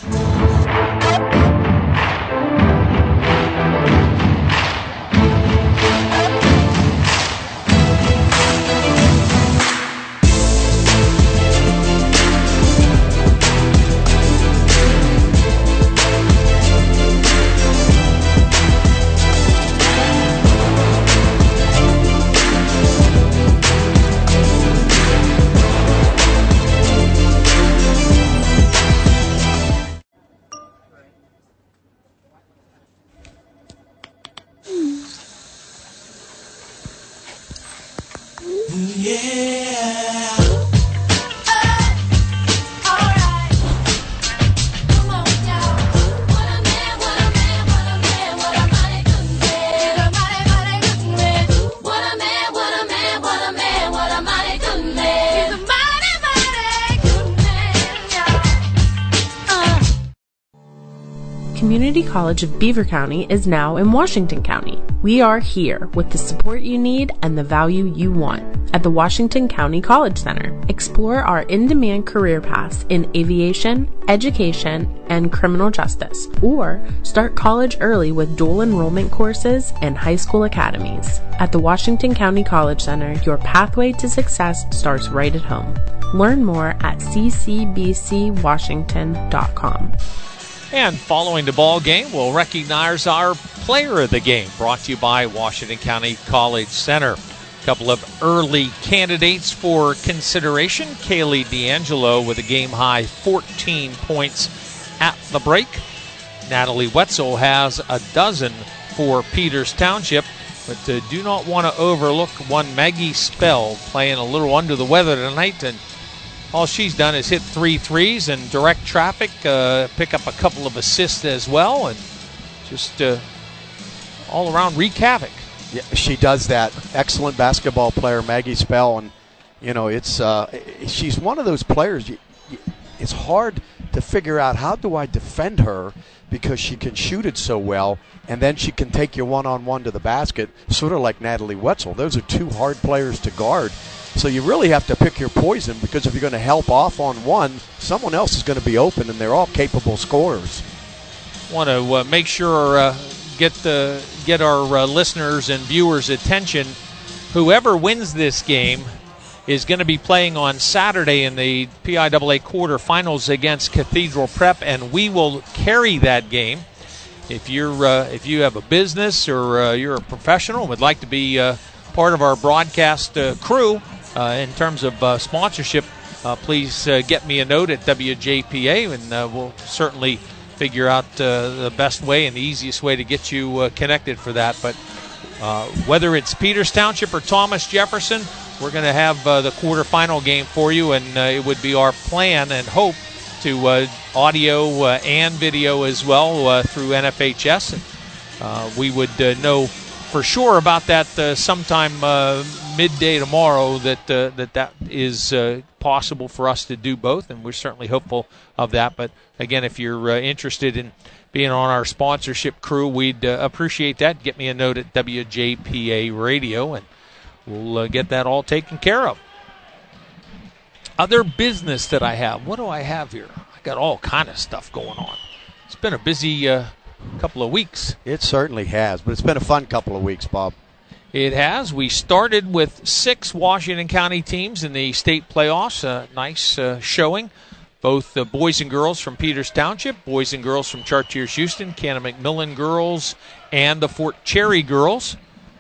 Community College of Beaver County is now in Washington County. We are here with the support you need and the value you want. At the Washington County College Center, explore our in-demand career paths in aviation, education, and criminal justice, or start college early with dual enrollment courses and high school academies. At the Washington County College Center, your pathway to success starts right at home. Learn more at c c b c washington dot com. And following the ball game, we'll recognize our player of the game, brought to you by Washington County College Center. A couple of early candidates for consideration. Kaylee D'Angelo with a game-high fourteen points at the break. Natalie Wetzel has a dozen for Peters Township, but uh, do not want to overlook one Maggie Spell, playing a little under the weather tonight, and all she's done is hit three threes and direct traffic, uh, pick up a couple of assists as well, and just uh, all around wreak havoc. Yeah, she does that. Excellent basketball player, Maggie Spell, and you know it's uh, she's one of those players. You, you, it's hard to figure out how do I defend her because she can shoot it so well, and then she can take you one-on-one to the basket, sort of like Natalie Wetzel. Those are two hard players to guard. So you really have to pick your poison, because if you're going to help off on one, someone else is going to be open, and they're all capable scorers. Want to uh, make sure uh, get the get our uh, listeners and viewers' attention. Whoever wins this game is going to be playing on Saturday in the P I A A quarterfinals against Cathedral Prep, and we will carry that game. If you're uh, if you have a business or uh, you're a professional and would like to be uh, part of our broadcast uh, crew, Uh, in terms of uh, sponsorship, uh, please uh, get me a note at W J P A, and uh, we'll certainly figure out uh, the best way and the easiest way to get you uh, connected for that. But uh, whether it's Peters Township or Thomas Jefferson, we're going to have uh, the quarterfinal game for you, and uh, it would be our plan and hope to uh, audio uh, and video as well uh, through N F H S. And, uh, we would uh, know for sure about that uh, sometime uh, midday tomorrow that uh, that that is uh, possible for us to do both, and we're certainly hopeful of that. But again, if you're uh, interested in being on our sponsorship crew, we'd uh, appreciate that. Get me a note at W J P A Radio, and we'll uh, get that all taken care of. Other business that I have. What do I have here? I got all kind of stuff going on. It's been a busy uh, couple of weeks. It certainly has, but it's been a fun couple of weeks, Bob. It has. We started with six Washington County teams in the state playoffs. A nice uh, showing. Both the boys and girls from Peters Township, boys and girls from Chartiers Houston, Cannon-McMillan girls, and the Fort Cherry girls.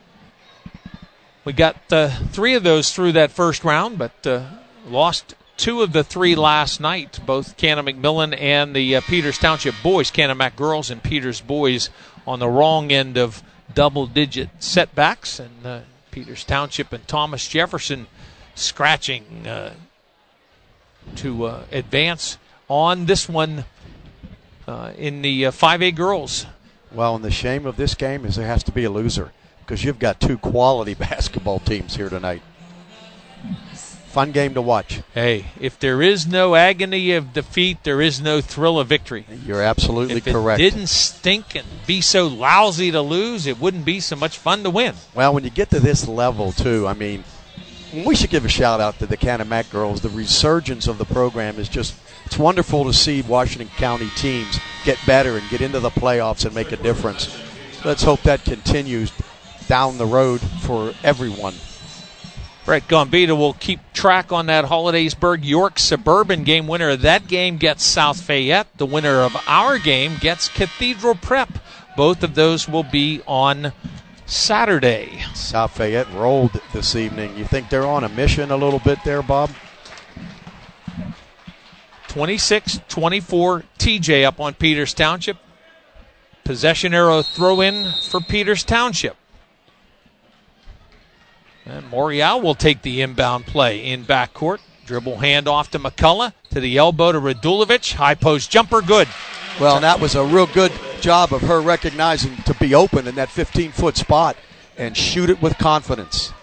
We got uh, three of those through that first round, but uh, lost two of the three last night, both Cannon-McMillan and the uh, Peters Township boys, Cannon-Mac girls and Peters boys, on the wrong end of double-digit setbacks, and uh, Peters Township and Thomas Jefferson scratching uh, to uh, advance on this one uh, in the uh, five A girls. Well, and the shame of this game is there has to be a loser, because you've got two quality basketball teams here tonight. Fun game to watch. Hey, if there is no agony of defeat, there is no thrill of victory. You're absolutely if correct. If it didn't stink and be so lousy to lose, it wouldn't be so much fun to win. Well, when you get to this level, too, I mean, we should give a shout-out to the Canon-Mac girls. The resurgence of the program is just, it's wonderful to see Washington County teams get better and get into the playoffs and make a difference. Let's hope that continues down the road for everyone. Brett Gambita will keep track on that Hollidaysburg York Suburban game. Winner of that game gets South Fayette. The winner of our game gets Cathedral Prep. Both of those will be on Saturday. South Fayette rolled this evening. You think they're on a mission a little bit there, Bob? twenty-six twenty-four T J up on Peters Township. Possession arrow throw in for Peters Township. And Morial will take the inbound play in backcourt. Dribble handoff to McCullough. To the elbow to Radulovic. High post jumper, good. Well, and that was a real good job of her recognizing to be open in that fifteen-foot spot and shoot it with confidence.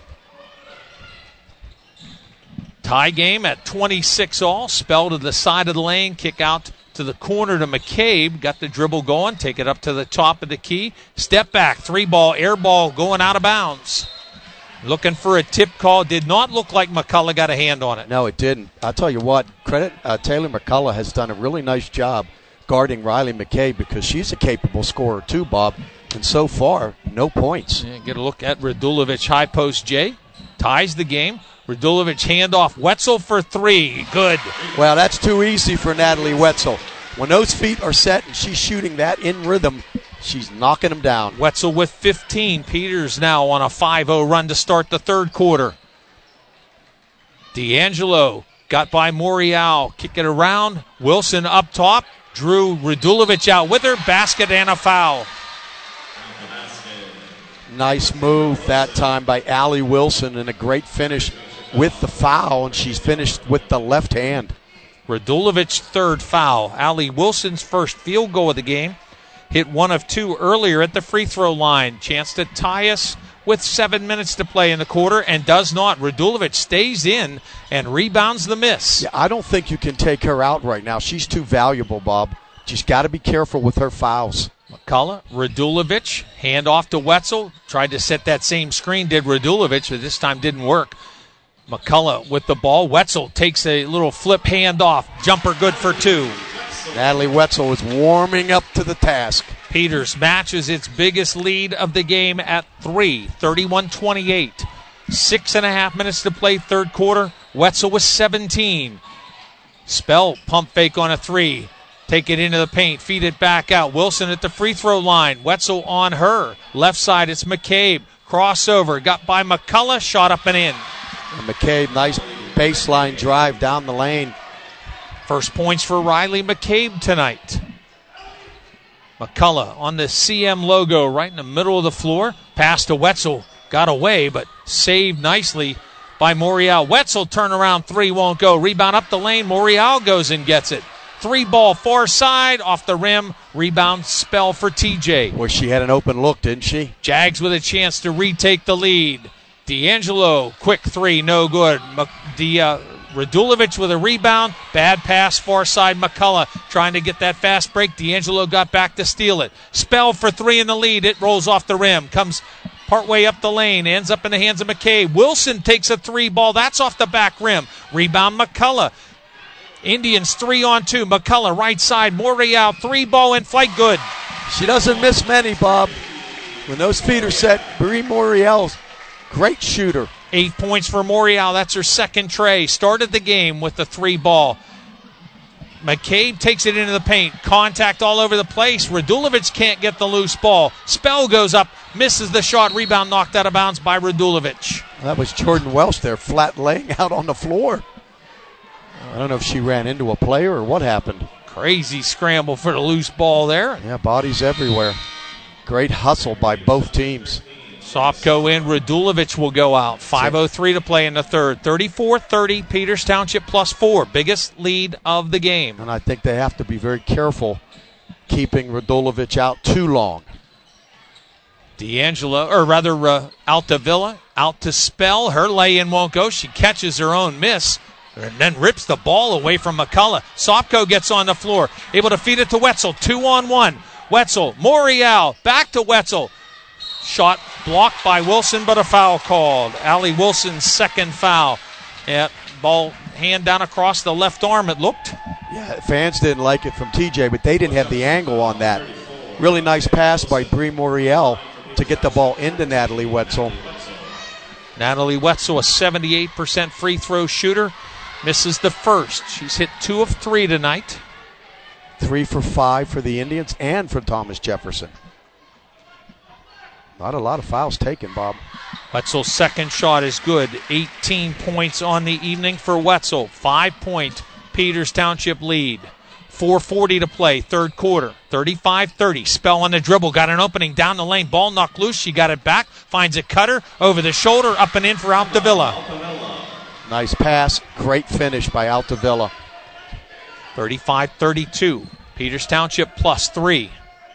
Tie game at twenty-six all. Spell to the side of the lane. Kick out to the corner to McCabe. Got the dribble going. Take it up to the top of the key. Step back. Three ball. Air ball going out of bounds. Looking for a tip call. Did not look like McCullough got a hand on it. No, it didn't. I'll tell you what, credit uh, Taylor McCullough has done a really nice job guarding Riley McCabe because she's a capable scorer too, Bob. And so far, no points. Yeah, get a look at Radulovic high post J. Ties the game. Radulovic handoff. Wetzel for three. Good. Well, that's too easy for Natalie Wetzel. When those feet are set and she's shooting that in rhythm, she's knocking them down. Wetzel with fifteen. Peters now on a five oh run to start the third quarter. D'Angelo got by Morial. Kick it around. Wilson up top. Drew Radulovic out with her. Basket and a foul. Nice move that time by Allie Wilson and a great finish with the foul, and she's finished with the left hand. Radulovic's third foul. Allie Wilson's first field goal of the game. Hit one of two earlier at the free throw line. Chance to tie us with seven minutes to play in the quarter, and does not. Radulovic stays in and rebounds the miss. Yeah, I don't think you can take her out right now. She's too valuable, Bob. She's got to be careful with her fouls. McCullough, Radulovic, hand off to Wetzel. Tried to set that same screen, did Radulovic, but this time didn't work. McCullough with the ball. Wetzel takes a little flip handoff. Jumper good for two. Natalie Wetzel is warming up to the task. Peters matches its biggest lead of the game at three, thirty-one twenty-eight. Six and a half minutes to play third quarter. Wetzel with seventeen. Spell pump fake on a three. Take it into the paint, feed it back out. Wilson at the free throw line. Wetzel on her. Left side, it's McCabe. Crossover, got by McCullough, shot up and in. And McCabe, nice baseline drive down the lane. First points for Riley McCabe tonight. McCullough on the C M logo right in the middle of the floor. Pass to Wetzel. Got away, but saved nicely by Morial. Wetzel turnaround three won't go. Rebound up the lane. Morial goes and gets it. Three ball far side off the rim. Rebound spell for T J. Well, she had an open look, didn't she? Jags with a chance to retake the lead. D'Angelo, quick three, no good. The uh, Radulovic with a rebound. Bad pass, far side. McCullough trying to get that fast break. D'Angelo got back to steal it. Spell for three in the lead. It rolls off the rim. Comes partway up the lane. Ends up in the hands of McCabe. Wilson takes a three ball. That's off the back rim. Rebound McCullough. Indians three on two. McCullough right side. Morial three ball in flight. Good. She doesn't miss many, Bob. When those feet are set, Brie Morial's great shooter. Eight points for Morial. That's her second tray. Started the game with the three ball. McCabe takes it into the paint. Contact all over the place. Radulovic can't get the loose ball. Spell goes up. Misses the shot. Rebound knocked out of bounds by Radulovic. That was Jordan Welsh there, flat laying out on the floor. I don't know if she ran into a player or what happened. Crazy scramble for the loose ball there. Yeah, bodies everywhere. Great hustle by both teams. Sopko in. Radulovic will go out. five oh three to play in the third. thirty-four thirty. Peters Township plus four. Biggest lead of the game. And I think they have to be very careful keeping Radulovic out too long. D'Angelo, or rather uh, Altavilla, out to Spell. Her lay-in won't go. She catches her own miss and then rips the ball away from McCullough. Sopko gets on the floor, able to feed it to Wetzel. Two on one. Wetzel, Morial, back to Wetzel. Shot blocked by Wilson, but a foul called. Allie Wilson's second foul. Yeah, ball hand down across the left arm, it looked. Yeah, fans didn't like it from T J, but they didn't have the angle on that. Really nice pass by Bree Morial to get the ball into Natalie Wetzel. Natalie Wetzel, a seventy-eight percent free throw shooter, misses the first. She's hit two of three tonight. Three for five for the Indians and for Thomas Jefferson. Not a lot of fouls taken, Bob. Wetzel's second shot is good. eighteen points on the evening for Wetzel. Five-point Peters Township lead. four forty to play, third quarter. thirty-five thirty. Spell on the dribble. Got an opening down the lane. Ball knocked loose. She got it back. Finds a cutter. Over the shoulder. Up and in for Altavilla. Nice pass. Great finish by Altavilla. thirty-five thirty-two. Peters Township plus three.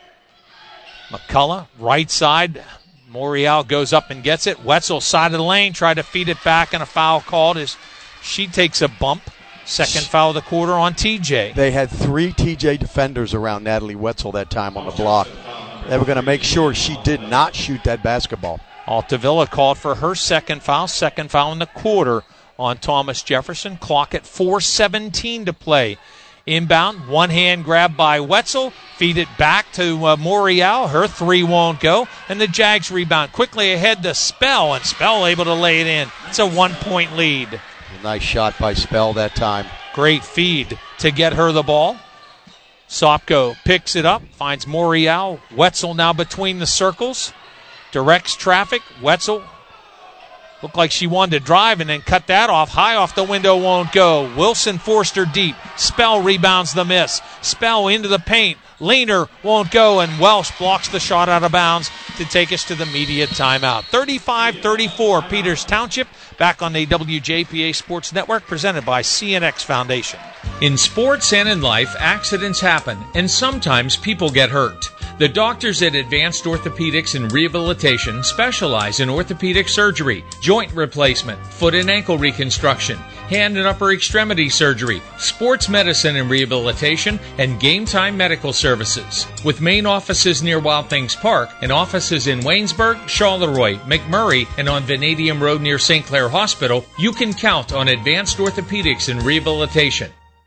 McCullough, right side. Morial goes up and gets it. Wetzel, side of the lane, tried to feed it back, and a foul called as she takes a bump. Second foul of the quarter on T J. They had three T J defenders around Natalie Wetzel that time on the block. They were going to make sure she did not shoot that basketball. Altavilla called for her second foul. Second foul in the quarter on Thomas Jefferson. Clock at four seventeen to play. Inbound, one hand grab by Wetzel. Feed it back to uh, Morial. Her three won't go. And the Jags rebound quickly ahead to Spell. And Spell able to lay it in. It's a one-point lead. A nice shot by Spell that time. Great feed to get her the ball. Sopko picks it up. Finds Morial. Wetzel now between the circles. Directs traffic. Wetzel looked like she wanted to drive and then cut that off. High off the window, won't go. Wilson forced her deep. Spell rebounds the miss. Spell into the paint. Leaner won't go, and Welsh blocks the shot out of bounds to take us to the media timeout. thirty-five thirty-four, Peters Township, back on the W J P A Sports Network, presented by C N X Foundation. In sports and in life, accidents happen, and sometimes people get hurt. The doctors at Advanced Orthopedics and Rehabilitation specialize in orthopedic surgery, joint replacement, foot and ankle reconstruction, hand and upper extremity surgery, sports medicine and rehabilitation, and game time medical services. With main offices near Wild Things Park and offices in Waynesburg, Charleroi, McMurray, and on Vanadium Road near Saint Clair Hospital, you can count on Advanced Orthopedics and Rehabilitation.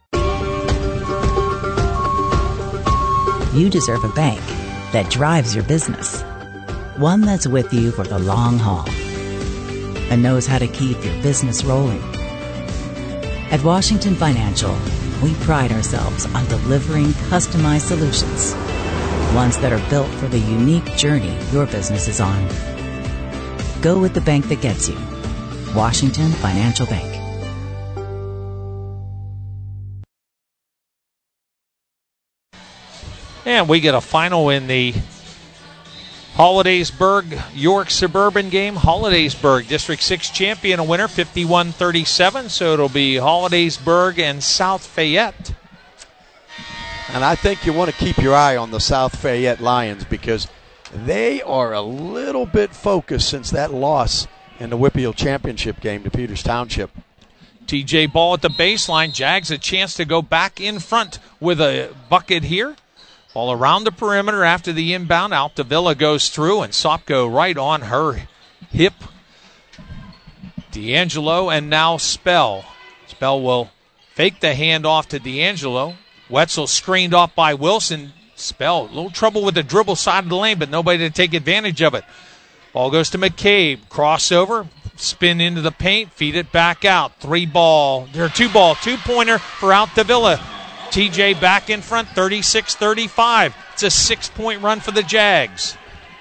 You deserve a bank that drives your business. One that's with you for the long haul and knows how to keep your business rolling. At Washington Financial, we pride ourselves on delivering customized solutions, ones that are built for the unique journey your business is on. Go with the bank that gets you. Washington Financial Bank. And we get a final in the Hollidaysburg York Suburban game. Hollidaysburg, District six champion, a winner, fifty-one thirty-seven. So it'll be Hollidaysburg and South Fayette. And I think you want to keep your eye on the South Fayette Lions because they are a little bit focused since that loss in the Whippeal Championship game to Peters Township. T J Ball at the baseline. Jags a chance to go back in front with a bucket here. Ball around the perimeter after the inbound. Altavilla goes through, and Sopko right on her hip. D'Angelo and now Spell. Spell will fake the handoff to D'Angelo. Wetzel screened off by Wilson. Spell, a little trouble with the dribble side of the lane, but nobody to take advantage of it. Ball goes to McCabe. Crossover, spin into the paint, feed it back out. Three ball, or two ball, two-pointer for Altavilla. T J back in front, thirty-six thirty-five. It's a six-point run for the Jags.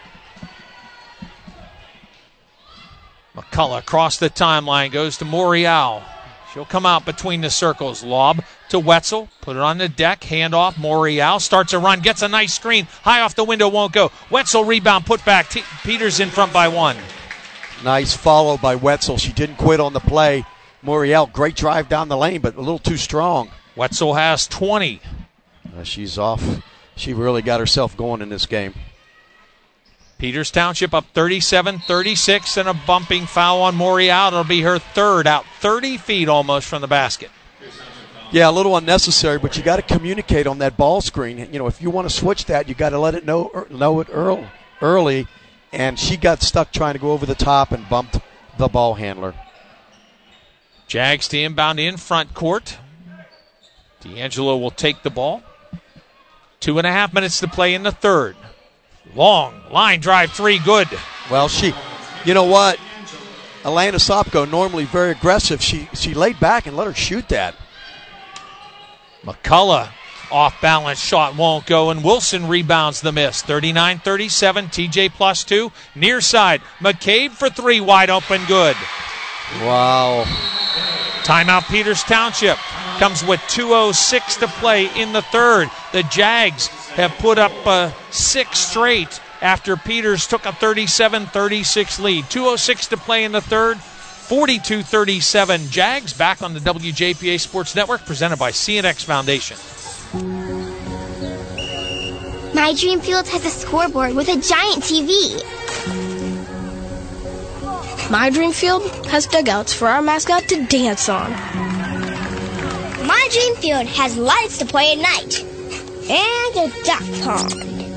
McCullough across the timeline, goes to Morial. She'll come out between the circles. Lob to Wetzel. Put it on the deck. Hand off. Morial starts a run. Gets a nice screen. High off the window. Won't go. Wetzel rebound. Put back. T- Peters in front by one. Nice follow by Wetzel. She didn't quit on the play. Morial, great drive down the lane, but a little too strong. Wetzel has twenty. Uh, she's off. She really got herself going in this game. Peters Township up thirty-seven thirty-six, and a bumping foul on Morial. It'll be her third, out thirty feet almost from the basket. Yeah, a little unnecessary, but you got to communicate on that ball screen. You know, if you want to switch that, you got to let it know know it early, early. And she got stuck trying to go over the top and bumped the ball handler. Jags to inbound in front court. D'Angelo will take the ball. Two and a half minutes to play in the third. Long line drive three, good. Well, she, you know what? Elena Sopko, normally very aggressive. She she laid back and let her shoot that. McCullough, off balance shot won't go, and Wilson rebounds the miss. thirty-nine thirty-seven, T J plus two. Near side, McCabe for three, wide open, good. Wow. Timeout Peters Township. Comes with two oh six to play in the third. The Jags have put up uh, six straight after Peters took a thirty-seven thirty-six lead. two oh six to play in the third. forty-two thirty-seven Jags. Back on the W J P A Sports Network, presented by C N X Foundation. My Dream Field has a scoreboard with a giant T V. My Dream Field has dugouts for our mascot to dance on. My Dream Field has lights to play at night. And a duck pond.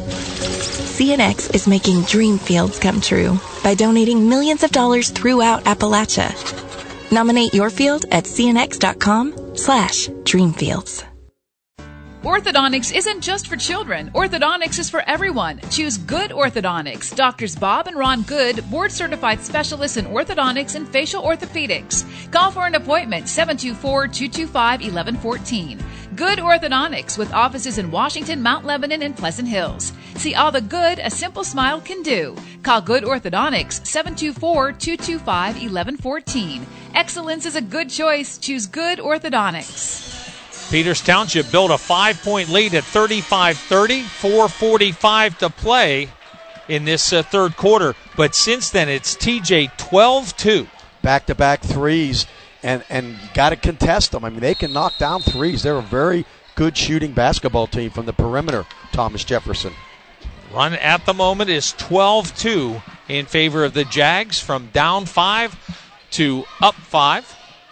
C N X is making dream fields come true by donating millions of dollars throughout Appalachia. Nominate your field at cnx.com slash dreamfields. Orthodontics isn't just for children. Orthodontics is for everyone. Choose Good Orthodontics. Doctors Bob and Ron Good, board-certified specialists in orthodontics and facial orthopedics. Call for an appointment, seven two four, two two five, one one one four. Good Orthodontics, with offices in Washington, Mount Lebanon, and Pleasant Hills. See all the good a simple smile can do. Call Good Orthodontics, seven two four, two two five, one one one four. Excellence is a good choice. Choose Good Orthodontics. Peters Township built a five-point lead at thirty-five thirty, four forty-five to play in this uh, third quarter. But since then, it's T J twelve two. Back-to-back threes, and, and got to contest them. I mean, they can knock down threes. They're a very good shooting basketball team from the perimeter, Thomas Jefferson. Run at the moment is twelve two in favor of the Jags, from down five to up five.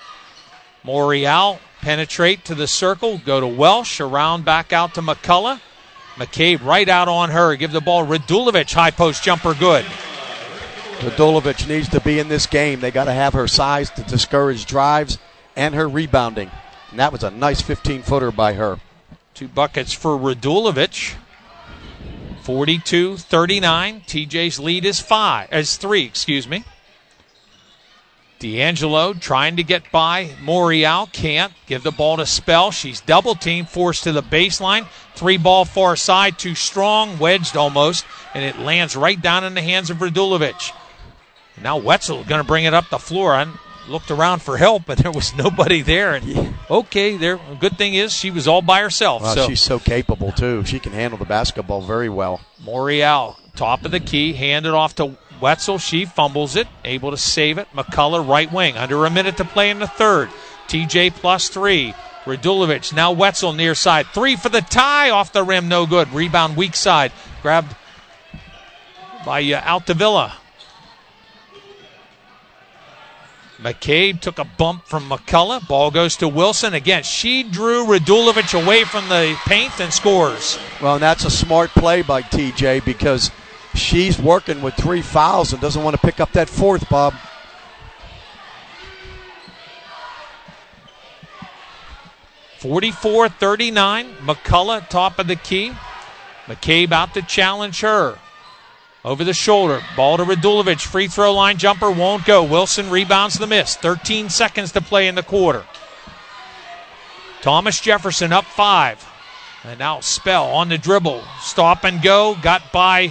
Morial penetrate to the circle, go to Welsh, around back out to McCullough. McCabe right out on her, give the ball Radulovic, high post jumper, good. Radulovic needs to be in this game. They got to have her size to discourage drives and her rebounding. And that was a nice fifteen-footer by her. Two buckets for Radulovic. forty-two thirty-nine. T J's lead is five, as three, excuse me. D'Angelo trying to get by Morial, can't. Give the ball to Spell. She's double teamed, forced to the baseline. Three ball far side, too strong, wedged almost, and it lands right down in the hands of Radulovic. Now Wetzel going to bring it up the floor. I looked around for help, but there was nobody there. And okay, there. Good thing is she was all by herself. Well, so she's so capable too. She can handle the basketball very well. Morial, top of the key, handed off to Wetzel. She fumbles it, able to save it. McCullough, right wing, under a minute to play in the third. T J plus three. Radulovic, now Wetzel near side. Three for the tie, off the rim, no good. Rebound weak side, grabbed by uh, Altavilla. McCabe took a bump from McCullough. Ball goes to Wilson. Again, she drew Radulovic away from the paint and scores. Well, and that's a smart play by T J, because she's working with three fouls and doesn't want to pick up that fourth, Bob. forty-four thirty-nine. McCullough, top of the key. McCabe out to challenge her. Over the shoulder. Ball to Radulovic. Free throw line jumper won't go. Wilson rebounds the miss. thirteen seconds to play in the quarter. Thomas Jefferson up five. And now Spell on the dribble. Stop and go. Got by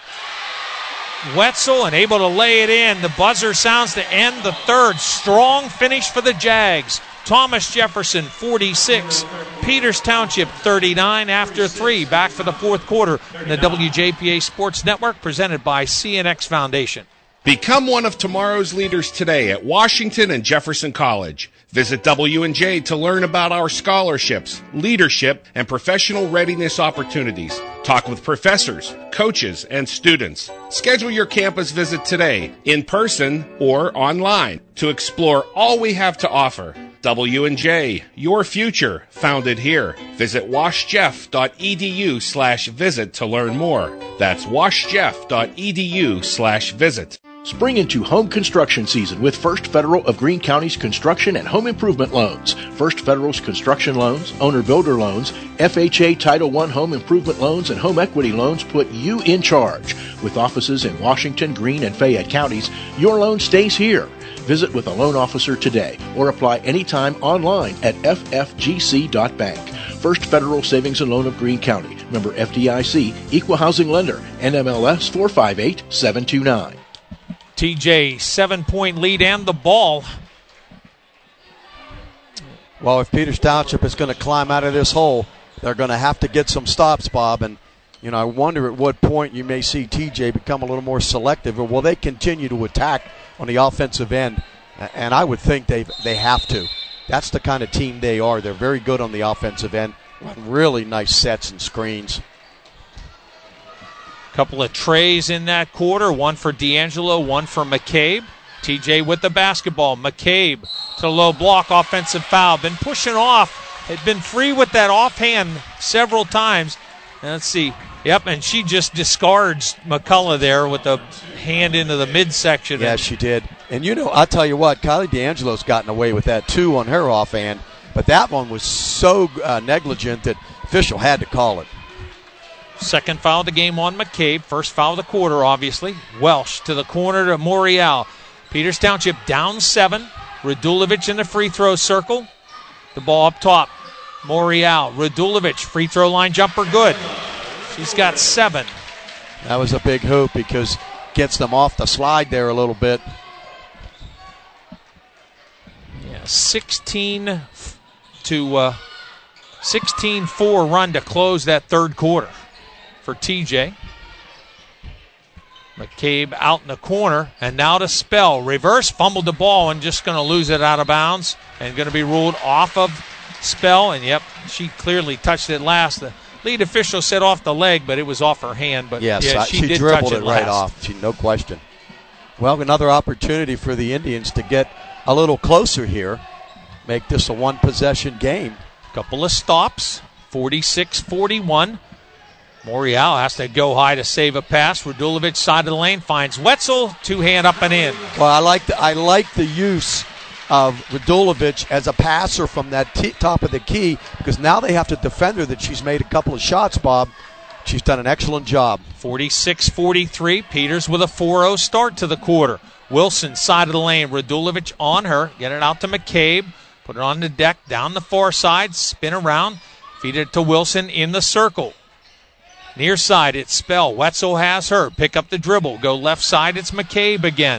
Wetzel and able to lay it in. The buzzer sounds to end the third. Strong finish for the Jags. Thomas Jefferson, forty-six. Peters Township, thirty-nine after three. Back for the fourth quarter in the W J P A Sports Network, presented by C N X Foundation. Become one of tomorrow's leaders today at Washington and Jefferson College. Visit W and J to learn about our scholarships, leadership, and professional readiness opportunities. Talk with professors, coaches, and students. Schedule your campus visit today, in person or online, to explore all we have to offer. W and J, your future, founded here. Visit washjeff.edu slash visit to learn more. That's washjeff.edu slash visit. Spring into home construction season with First Federal of Greene County's construction and home improvement loans. First Federal's construction loans, owner-builder loans, F H A Title one home improvement loans, and home equity loans put you in charge. With offices in Washington, Greene, and Fayette counties, your loan stays here. Visit with a loan officer today or apply anytime online at f f g c dot bank. First Federal Savings and Loan of Greene County. Member F D I C, Equal Housing Lender, N M L S four five eight seven two nine. T J, seven-point lead and the ball. Well, if Peters Township is going to climb out of this hole, they're going to have to get some stops, Bob. And, you know, I wonder at what point you may see T J become a little more selective, or will they continue to attack on the offensive end? And I would think they they have to. That's the kind of team they are. They're very good on the offensive end. Really nice sets and screens. Couple of trays in that quarter, one for D'Angelo, one for McCabe. T J with the basketball. McCabe to the low block, offensive foul. Been pushing off. Had been free with that offhand several times. And let's see. Yep, and she just discards McCullough there with the hand into the midsection. Yeah, she did. And, you know, I'll tell you what, Kylie D'Angelo's gotten away with that, too, on her offhand. But that one was so uh, negligent that official had to call it. Second foul of the game on McCabe. First foul of the quarter, obviously. Welsh to the corner to Morial. Peters Township down seven. Radulovic in the free throw circle. The ball up top. Morial. Radulovic, free throw line jumper, good. She's got seven. That was a big hoop because gets them off the slide there a little bit. Yeah, sixteen to uh, sixteen four run to close that third quarter for T J. McCabe out in the corner, and now to Spell. Reverse, fumbled the ball and just going to lose it out of bounds and going to be ruled off of Spell. And, yep, she clearly touched it last. The lead official said off the leg, but it was off her hand. But yes, yeah, she, she did dribbled touch it, it right last. off. She, no question. Well, another opportunity for the Indians to get a little closer here. Make this a one-possession game. Couple of stops, forty-six forty-one. Morial has to go high to save a pass. Radulovic side of the lane finds Wetzel, two-hand up and in. Well, I like the, I like the use of Radulovic as a passer from that t- top of the key, because now they have to defend her that she's made a couple of shots, Bob. She's done an excellent job. forty-six forty-three. Peters with a four oh start to the quarter. Wilson side of the lane. Radulovic on her. Get it out to McCabe. Put it on the deck, down the far side, spin around, feed it to Wilson in the circle. Near side, it's Spell. Wetzel has her. Pick up the dribble. Go left side, it's McCabe again.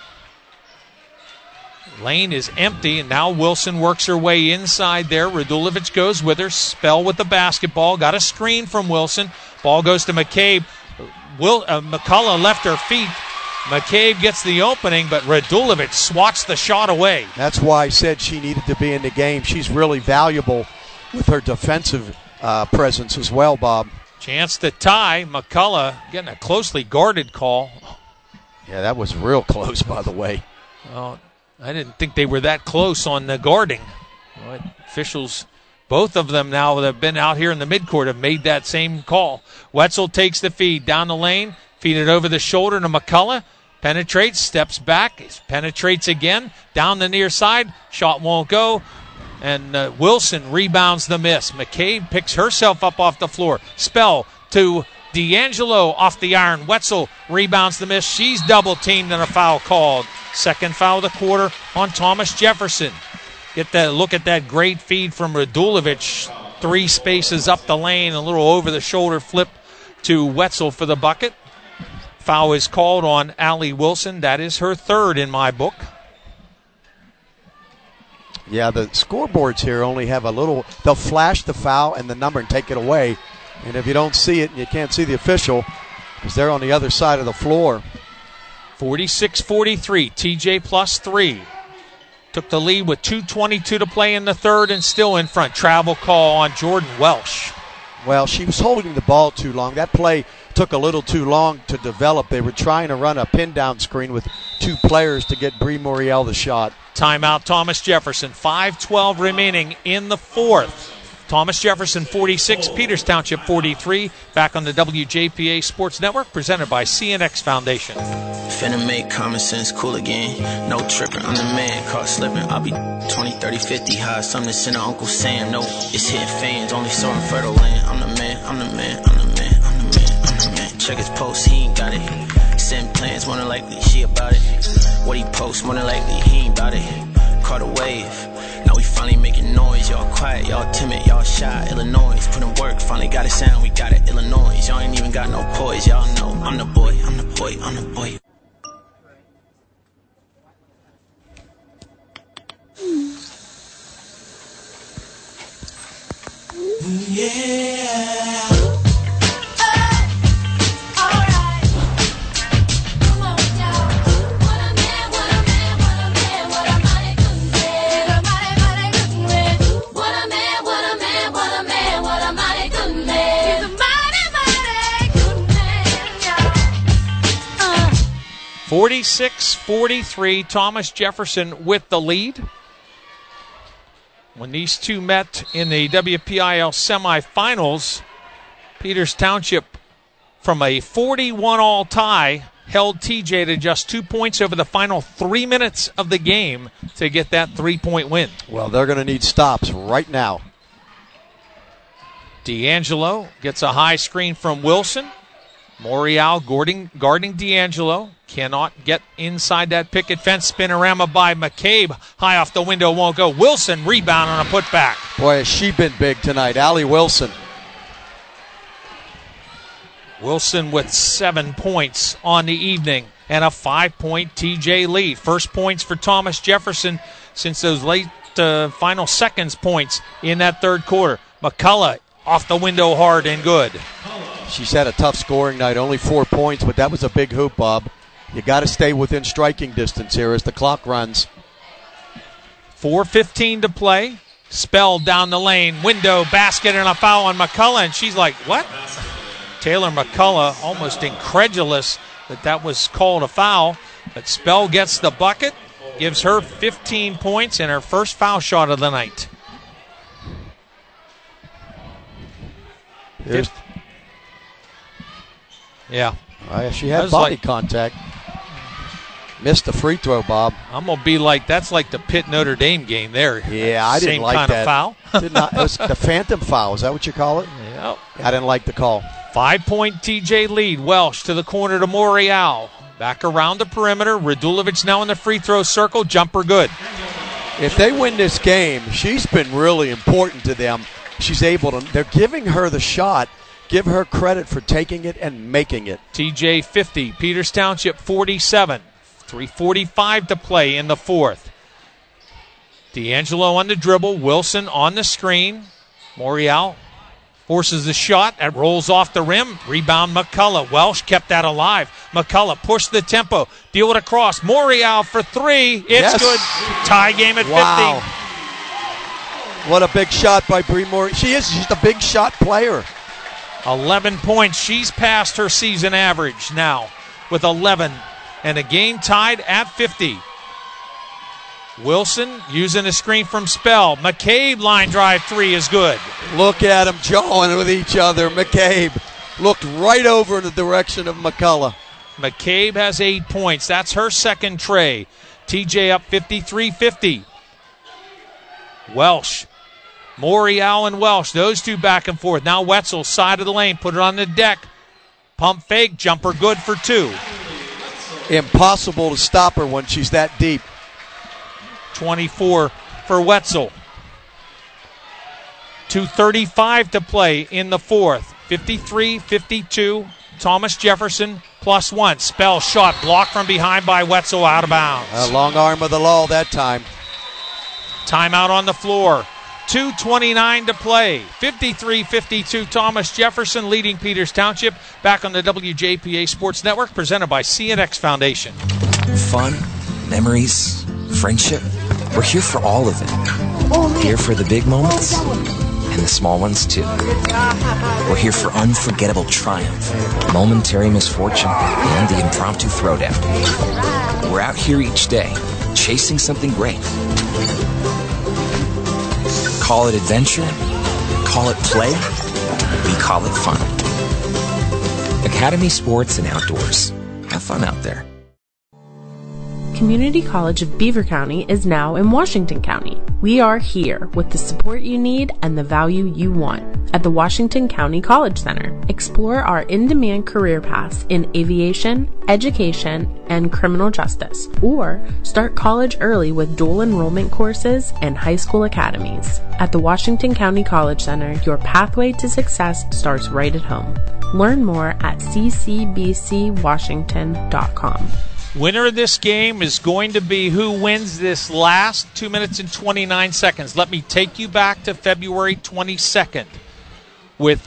Lane is empty, and now Wilson works her way inside there. Radulovic goes with her. Spell with the basketball. Got a screen from Wilson. Ball goes to McCabe. Will, uh, McCullough left her feet. McCabe gets the opening, but Radulovic swats the shot away. That's why I said she needed to be in the game. She's really valuable with her defensive uh, presence as well, Bob. Chance to tie. McCullough getting a closely guarded call. Yeah, that was real close, by the way. Well, I didn't think they were that close on the guarding. Well, officials, both of them now that have been out here in the midcourt, have made that same call. Wetzel takes the feed down the lane, feed it over the shoulder to McCullough. Penetrates, steps back, penetrates again, down the near side. Shot won't go. And uh, Wilson rebounds the miss. McCabe picks herself up off the floor. Spell to D'Angelo off the iron. Wetzel rebounds the miss. She's double-teamed and a foul called. Second foul of the quarter on Thomas Jefferson. Get that look at that great feed from Radulovic. Three spaces up the lane, a little over-the-shoulder flip to Wetzel for the bucket. Foul is called on Allie Wilson. That is her third in my book. Yeah, the scoreboards here only have a little, they'll flash the foul and the number and take it away. And if you don't see it and you can't see the official, because they're on the other side of the floor. forty-six forty-three, T J plus three. took the lead with two twenty-two to play in the third and still in front. Travel call on Jordan Welsh. Well, she was holding the ball too long. That play took a little too long to develop. They were trying to run a pin-down screen with two players to get Bree Morial the shot. Timeout, Thomas Jefferson. five twelve remaining in the fourth. Thomas Jefferson forty-six, Peters Township forty-three. Back on the W J P A Sports Network, presented by C N X Foundation. Finna make common sense cool again. No tripping, I'm the man, caught slipping. I'll be twenty, thirty, fifty high. Something to send to Uncle Sam. No, it's hitting fans, only so in fertile land. I'm the man, I'm the man, I'm the man, I'm the man, I'm the man. Check his post, he ain't got it. Send plans, more than likely, she about it. What he posts, more than likely, he ain't about it. Caught a wave. Now we finally making noise. Y'all quiet, y'all timid, y'all shy. Illinois, put in work, finally got it sound. We got it, Illinois. Y'all ain't even got no poise. Y'all know I'm the boy, I'm the boy, I'm the boy. Yeah. forty-six forty-three, Thomas Jefferson with the lead. When these two met in the W P I L semifinals, Peters Township, from a forty-one all tie, held T J to just two points over the final three minutes of the game to get that three-point win. Well, they're going to need stops right now. D'Angelo gets a high screen from Wilson. Morial guarding, guarding D'Angelo. Cannot get inside that picket fence. Spinorama by McCabe. High off the window, won't go. Wilson rebound on a putback. Boy, has she been big tonight. Allie Wilson. Wilson with seven points on the evening and a five-point T J lead. First points for Thomas Jefferson since those late uh, final seconds points in that third quarter. McCullough off the window hard and good. She's had a tough scoring night, only four points, but that was a big hoop, Bob. You got to stay within striking distance here as the clock runs. four fifteen to play. Spell down the lane. Window, basket, and a foul on McCullough, and she's like, what? Taylor McCullough almost incredulous that that was called a foul, but Spell gets the bucket, gives her fifteen points and her first foul shot of the night. Here's Yeah. Uh, she had body like, contact. Missed the free throw, Bob. I'm going to be like, that's like the Pitt Notre Dame game there. Yeah, I didn't Same like kind that. Of foul. Did not, it was the phantom foul. Is that what you call it? Yeah. I didn't like the call. Five-point T J lead. Welsh to the corner to Morial. Back around the perimeter. Radulovic now in the free throw circle. Jumper good. If they win this game, she's been really important to them. She's able to, they're giving her the shot. Give her credit for taking it and making it. T J fifty, Peters Township forty-seven. three forty-five to play in the fourth. D'Angelo on the dribble. Wilson on the screen. Morial forces the shot. That rolls off the rim. Rebound McCullough. Welsh kept that alive. McCullough pushed the tempo. Deal it across. Morial for three. It's yes. good. Tie game at wow. fifty. What a big shot by Bree Morial. She is. She's a big shot player. eleven points. She's past her season average now with eleven. And a game tied at fifty. Wilson using a screen from Spell. McCabe line drive three is good. Look at them jawing with each other. McCabe looked right over in the direction of McCullough. McCabe has eight points. That's her second tray. T J up fifty-three fifty. Welsh. Morial and Welsh, those two back and forth. Now Wetzel, side of the lane, put it on the deck. Pump fake, jumper good for two. Impossible to stop her when she's that deep. twenty-four for Wetzel. two thirty-five to play in the fourth. fifty-three fifty-two. Thomas Jefferson plus one. Spell shot blocked from behind by Wetzel, out of bounds. A long arm of the law that time. Timeout on the floor. two twenty-nine to play. fifty-three fifty-two, Thomas Jefferson leading Peters Township. Back on the W J P A Sports Network, presented by C N X Foundation. Fun, memories, friendship. We're here for all of it. Here for the big moments and the small ones too. We're here for unforgettable triumph, momentary misfortune, and the impromptu throwdown. We're out here each day, chasing something great. Call it adventure, call it play, we call it fun. Academy Sports and Outdoors. Have fun out there. Community College of Beaver County is now in Washington County. We are here with the support you need and the value you want. At the Washington County College Center, explore our in-demand career paths in aviation, education, and criminal justice, or start college early with dual enrollment courses and high school academies. At the Washington County College Center, your pathway to success starts right at home. Learn more at c c b c washington dot com. Winner of this game is going to be who wins this last two minutes and twenty-nine seconds. Let me take you back to February twenty-second. With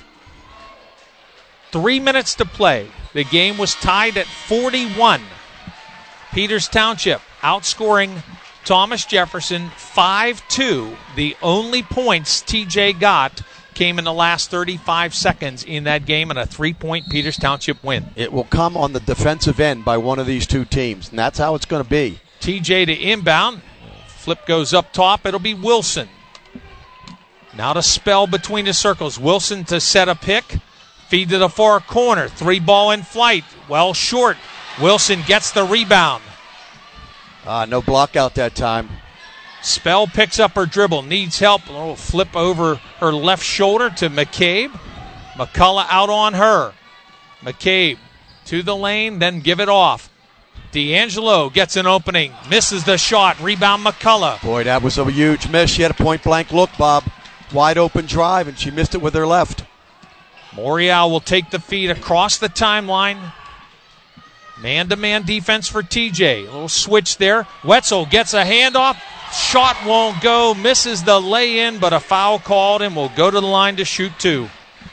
three minutes to play, the game was tied at forty-one. Peters Township outscoring Thomas Jefferson five two. The only points T J got came in the last thirty-five seconds in that game, and a three-point Peters Township win. It will come on the defensive end by one of these two teams, and that's how it's going to be. T J to inbound. Flip goes up top. It'll be Wilson. Now to spell between the circles. Wilson to set a pick. Feed to the far corner. Three ball in flight. Well short. Wilson gets the rebound. Uh, no block out that time. Spell picks up her dribble, needs help. A little flip over her left shoulder to McCabe. McCullough out on her. McCabe to the lane, then give it off. D'Angelo gets an opening, misses the shot. Rebound McCullough. Boy, that was a huge miss. She had a point-blank look, Bob. Wide open drive, and she missed it with her left. Morial will take the feed across the timeline. Man-to-man defense for T J. A little switch there. Wetzel gets a handoff. Shot won't go, misses the lay-in, but a foul called and will go to the line to shoot two.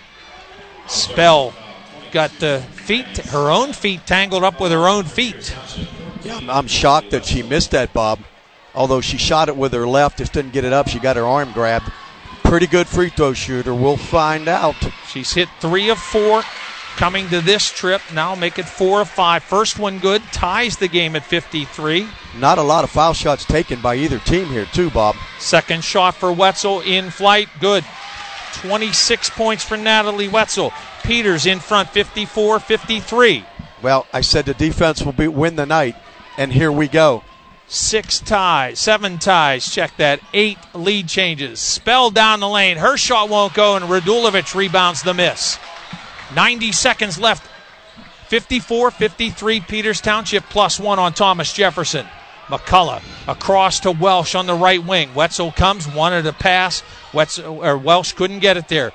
Spell got the feet, her own feet tangled up with her own feet. Yeah, I'm, I'm shocked that she missed that, Bob. Although she shot it with her left, just didn't get it up. She got her arm grabbed. Pretty good free throw shooter. We'll find out. She's hit three of four coming to this trip. Now make it four of five. First one good. Ties the game at fifty-three. Not a lot of foul shots taken by either team here, too, Bob. Second shot for Wetzel in flight. Good. twenty-six points for Natalie Wetzel. Peters in front, fifty-four fifty-three. Well, I said the defense will be win the night, and here we go. Six ties, seven ties, check that, eight lead changes. Spell down the lane, her shot won't go, and Radulovic rebounds the miss. ninety seconds left, fifty-four fifty-three, Peters Township plus one on Thomas Jefferson. McCullough across to Welsh on the right wing. Wetzel comes, wanted a pass, Wetzel, or Welsh couldn't get it there.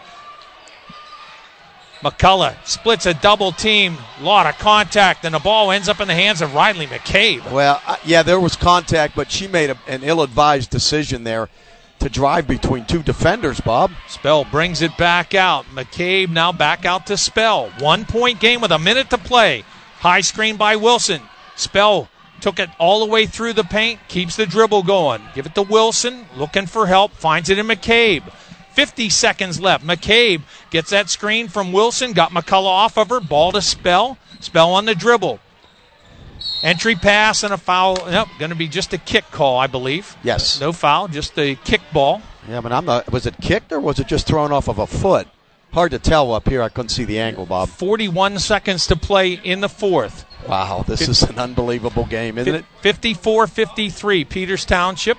McCullough splits a double team, lot of contact, and the ball ends up in the hands of Riley McCabe. Well, uh, yeah, there was contact, but she made a, an ill-advised decision there to drive between two defenders, Bob. Spell brings it back out. McCabe now back out to Spell. One-point game with a minute to play. High screen by Wilson. Spell took it all the way through the paint, keeps the dribble going. Give it to Wilson, looking for help, finds it in McCabe. fifty seconds left. McCabe gets that screen from Wilson, got McCullough off of her, ball to Spell. Spell on the dribble. Entry pass and a foul. Nope, going to be just a kick call, I believe. Yes. No foul, just a kick ball. Yeah, but I'm not, was it kicked or was it just thrown off of a foot? Hard to tell up here. I couldn't see the angle, Bob. forty-one seconds to play in the fourth. Wow, this is an unbelievable game, isn't it? fifty-four fifty-three, Peters Township.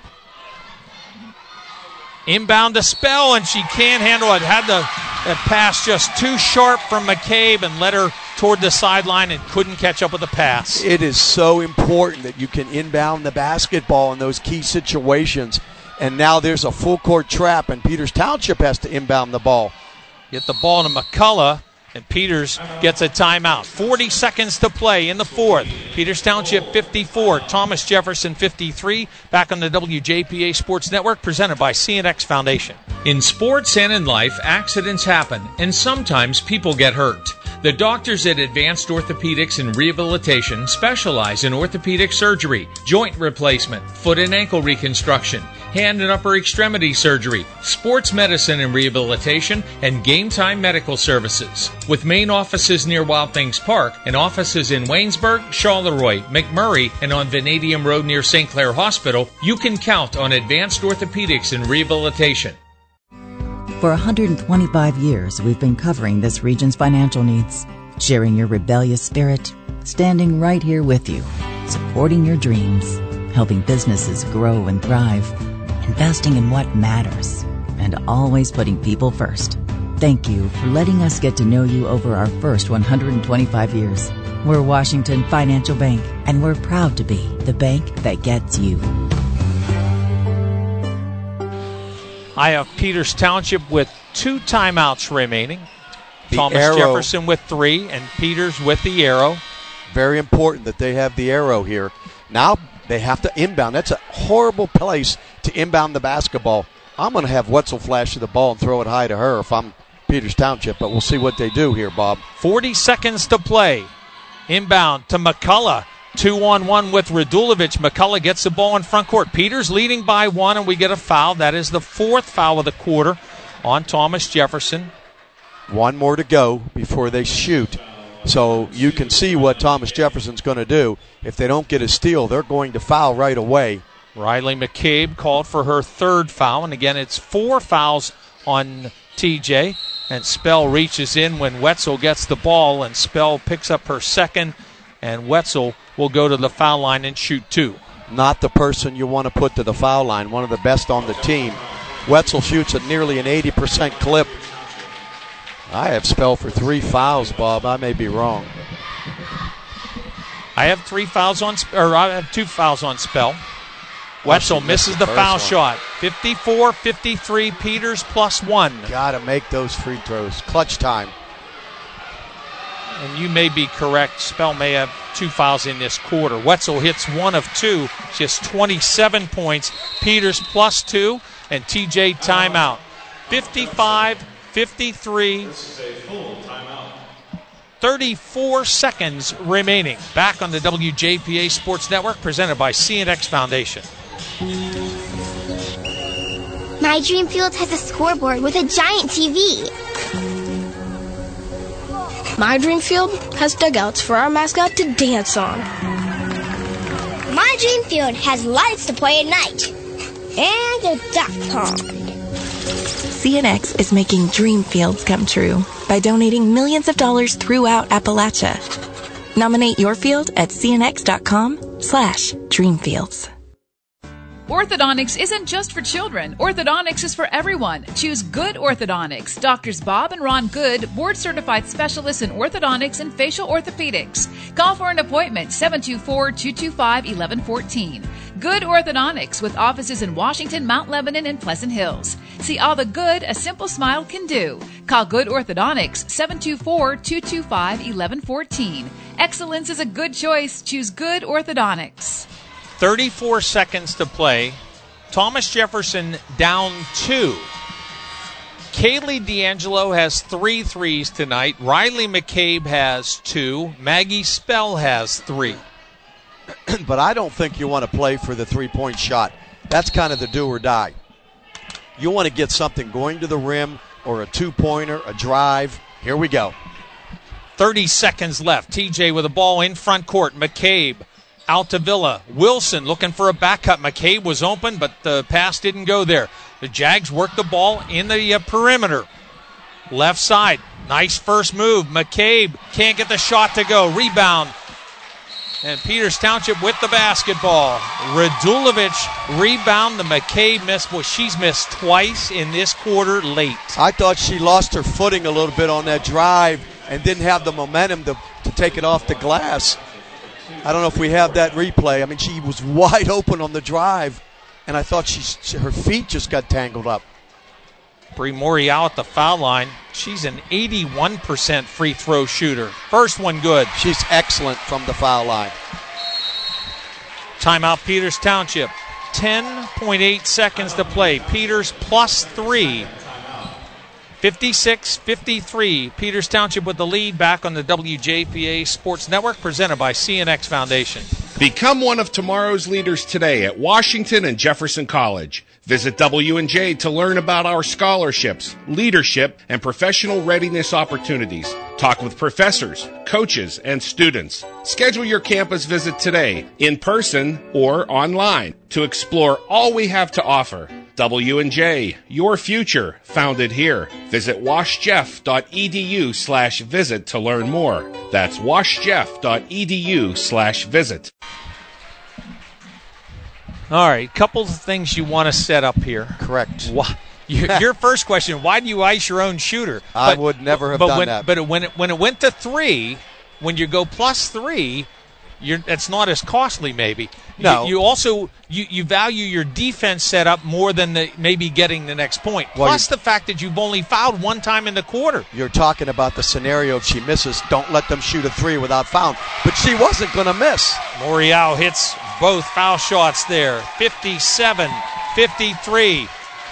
Inbound to Spell, and she can't handle it. Had the that pass just too sharp from McCabe and led her toward the sideline and couldn't catch up with the pass. It is so important that you can inbound the basketball in those key situations. And now there's a full court trap, and Peters Township has to inbound the ball. Get the ball to McCullough, and Peters gets a timeout. forty seconds to play in the fourth. Peters Township fifty-four, Thomas Jefferson fifty-three. Back on the W J P A Sports Network, presented by C N X Foundation. In sports and in life, accidents happen, and sometimes people get hurt. The doctors at Advanced Orthopedics and Rehabilitation specialize in orthopedic surgery, joint replacement, foot and ankle reconstruction, hand and upper extremity surgery, sports medicine and rehabilitation, and game time medical services. With main offices near Wild Things Park and offices in Waynesburg, Charleroi, McMurray, and on Vanadium Road near Saint Clair Hospital, you can count on Advanced Orthopedics and Rehabilitation. For one hundred twenty-five years, we've been covering this region's financial needs, sharing your rebellious spirit, standing right here with you, supporting your dreams, helping businesses grow and thrive, investing in what matters, and always putting people first. Thank you for letting us get to know you over our first one hundred twenty-five years. We're Washington Financial Bank, and we're proud to be the bank that gets you. I have Peters Township with two timeouts remaining. The Thomas arrow. Jefferson with three, and Peters with the arrow. Very important that they have the arrow here. Now they have to inbound. That's a horrible place to inbound the basketball. I'm going to have Wetzel flash to the ball and throw it high to her if I'm Peters Township, but we'll see what they do here, Bob. forty seconds to play. Inbound to McCullough. Two on one with Radulovic. McCullough gets the ball in front court. Peters leading by one, and we get a foul. That is the fourth foul of the quarter on Thomas Jefferson. One more to go before they shoot. So you can see what Thomas Jefferson's going to do. If they don't get a steal, they're going to foul right away. Riley McCabe called for her third foul, and again it's four fouls on T J. And Spell reaches in when Wetzel gets the ball, and Spell picks up her second, and Wetzel will go to the foul line and shoot two. Not the person you want to put to the foul line, one of the best on the team. Wetzel shoots at nearly an eighty percent clip. I have Spell for three fouls, Bob. I may be wrong. I have three fouls on, or I have two fouls on Spell. Wetzel misses the foul one. shot. fifty-four fifty-three, Peters plus one. Got to make those free throws. Clutch time. And you may be correct. Spell may have two fouls in this quarter. Wetzel hits one of two. She has twenty-seven points. Peters plus two, and T J timeout. fifty-five fifty-three. This is a full timeout. thirty-four seconds remaining. Back on the W J P A Sports Network, presented by C N X Foundation. My Dream Field has a scoreboard with a giant T V. My Dream Field has dugouts for our mascot to dance on. My Dream Field has lights to play at night. And a duck pond. C N X is making dream fields come true by donating millions of dollars throughout Appalachia. Nominate your field at cnx.com slash dreamfields. Orthodontics isn't just for children. Orthodontics is for everyone. Choose Good Orthodontics. Doctors Bob and Ron Good, board-certified specialists in orthodontics and facial orthopedics. Call for an appointment, seven two four, two two five, one one one four. Good Orthodontics, with offices in Washington, Mount Lebanon, and Pleasant Hills. See all the good a simple smile can do. Call Good Orthodontics, seven two four, two two five, one one one four. Excellence is a good choice. Choose Good Orthodontics. thirty-four seconds to play. Thomas Jefferson down two. Kaylee D'Angelo has three threes tonight. Riley McCabe has two. Maggie Spell has three. But I don't think you want to play for the three-point shot. That's kind of the do or die. You want to get something going to the rim or a two-pointer, a drive. Here we go. thirty seconds left. T J with the ball in front court. McCabe out to Villa. Wilson looking for a back cut. McCabe was open, but the pass didn't go there. The Jags work the ball in the uh, perimeter. Left side. Nice first move. McCabe can't get the shot to go. Rebound. And Peters Township with the basketball. Radulovic rebound. The McCabe miss. Well, she's missed twice in this quarter late. I thought she lost her footing a little bit on that drive and didn't have the momentum to, to take it off the glass. I don't know if we have that replay. I mean, she was wide open on the drive, and I thought she, she her feet just got tangled up. Bree Morial at the foul line. She's an eighty-one percent free throw shooter. First one good. She's excellent from the foul line. Timeout Peters Township. ten point eight seconds to play. Peters plus three. fifty-six fifty-three, Peters Township with the lead, back on the W J P A Sports Network, presented by C N X Foundation. Become one of tomorrow's leaders today at Washington and Jefferson College. Visit W and J to learn about our scholarships, leadership, and professional readiness opportunities. Talk with professors, coaches, and students. Schedule your campus visit today, in person or online, to explore all we have to offer. W and J, your future, founded here. Visit washjeff.edu slash visit to learn more. That's washjeff.edu slash visit. All right, couple of things you want to set up here. Correct. Why, your, your first question, why do you ice your own shooter? I but, would never have but done when, that. But when it, when it went to three, when you go plus three, you're, it's not as costly maybe. No. You, you also you, you value your defense setup more than the, maybe getting the next point. Well, Plus the fact that you've only fouled one time in the quarter. You're talking about the scenario if she misses, don't let them shoot a three without fouling. But she wasn't going to miss. Morial hits both foul shots there. fifty-seven fifty-three.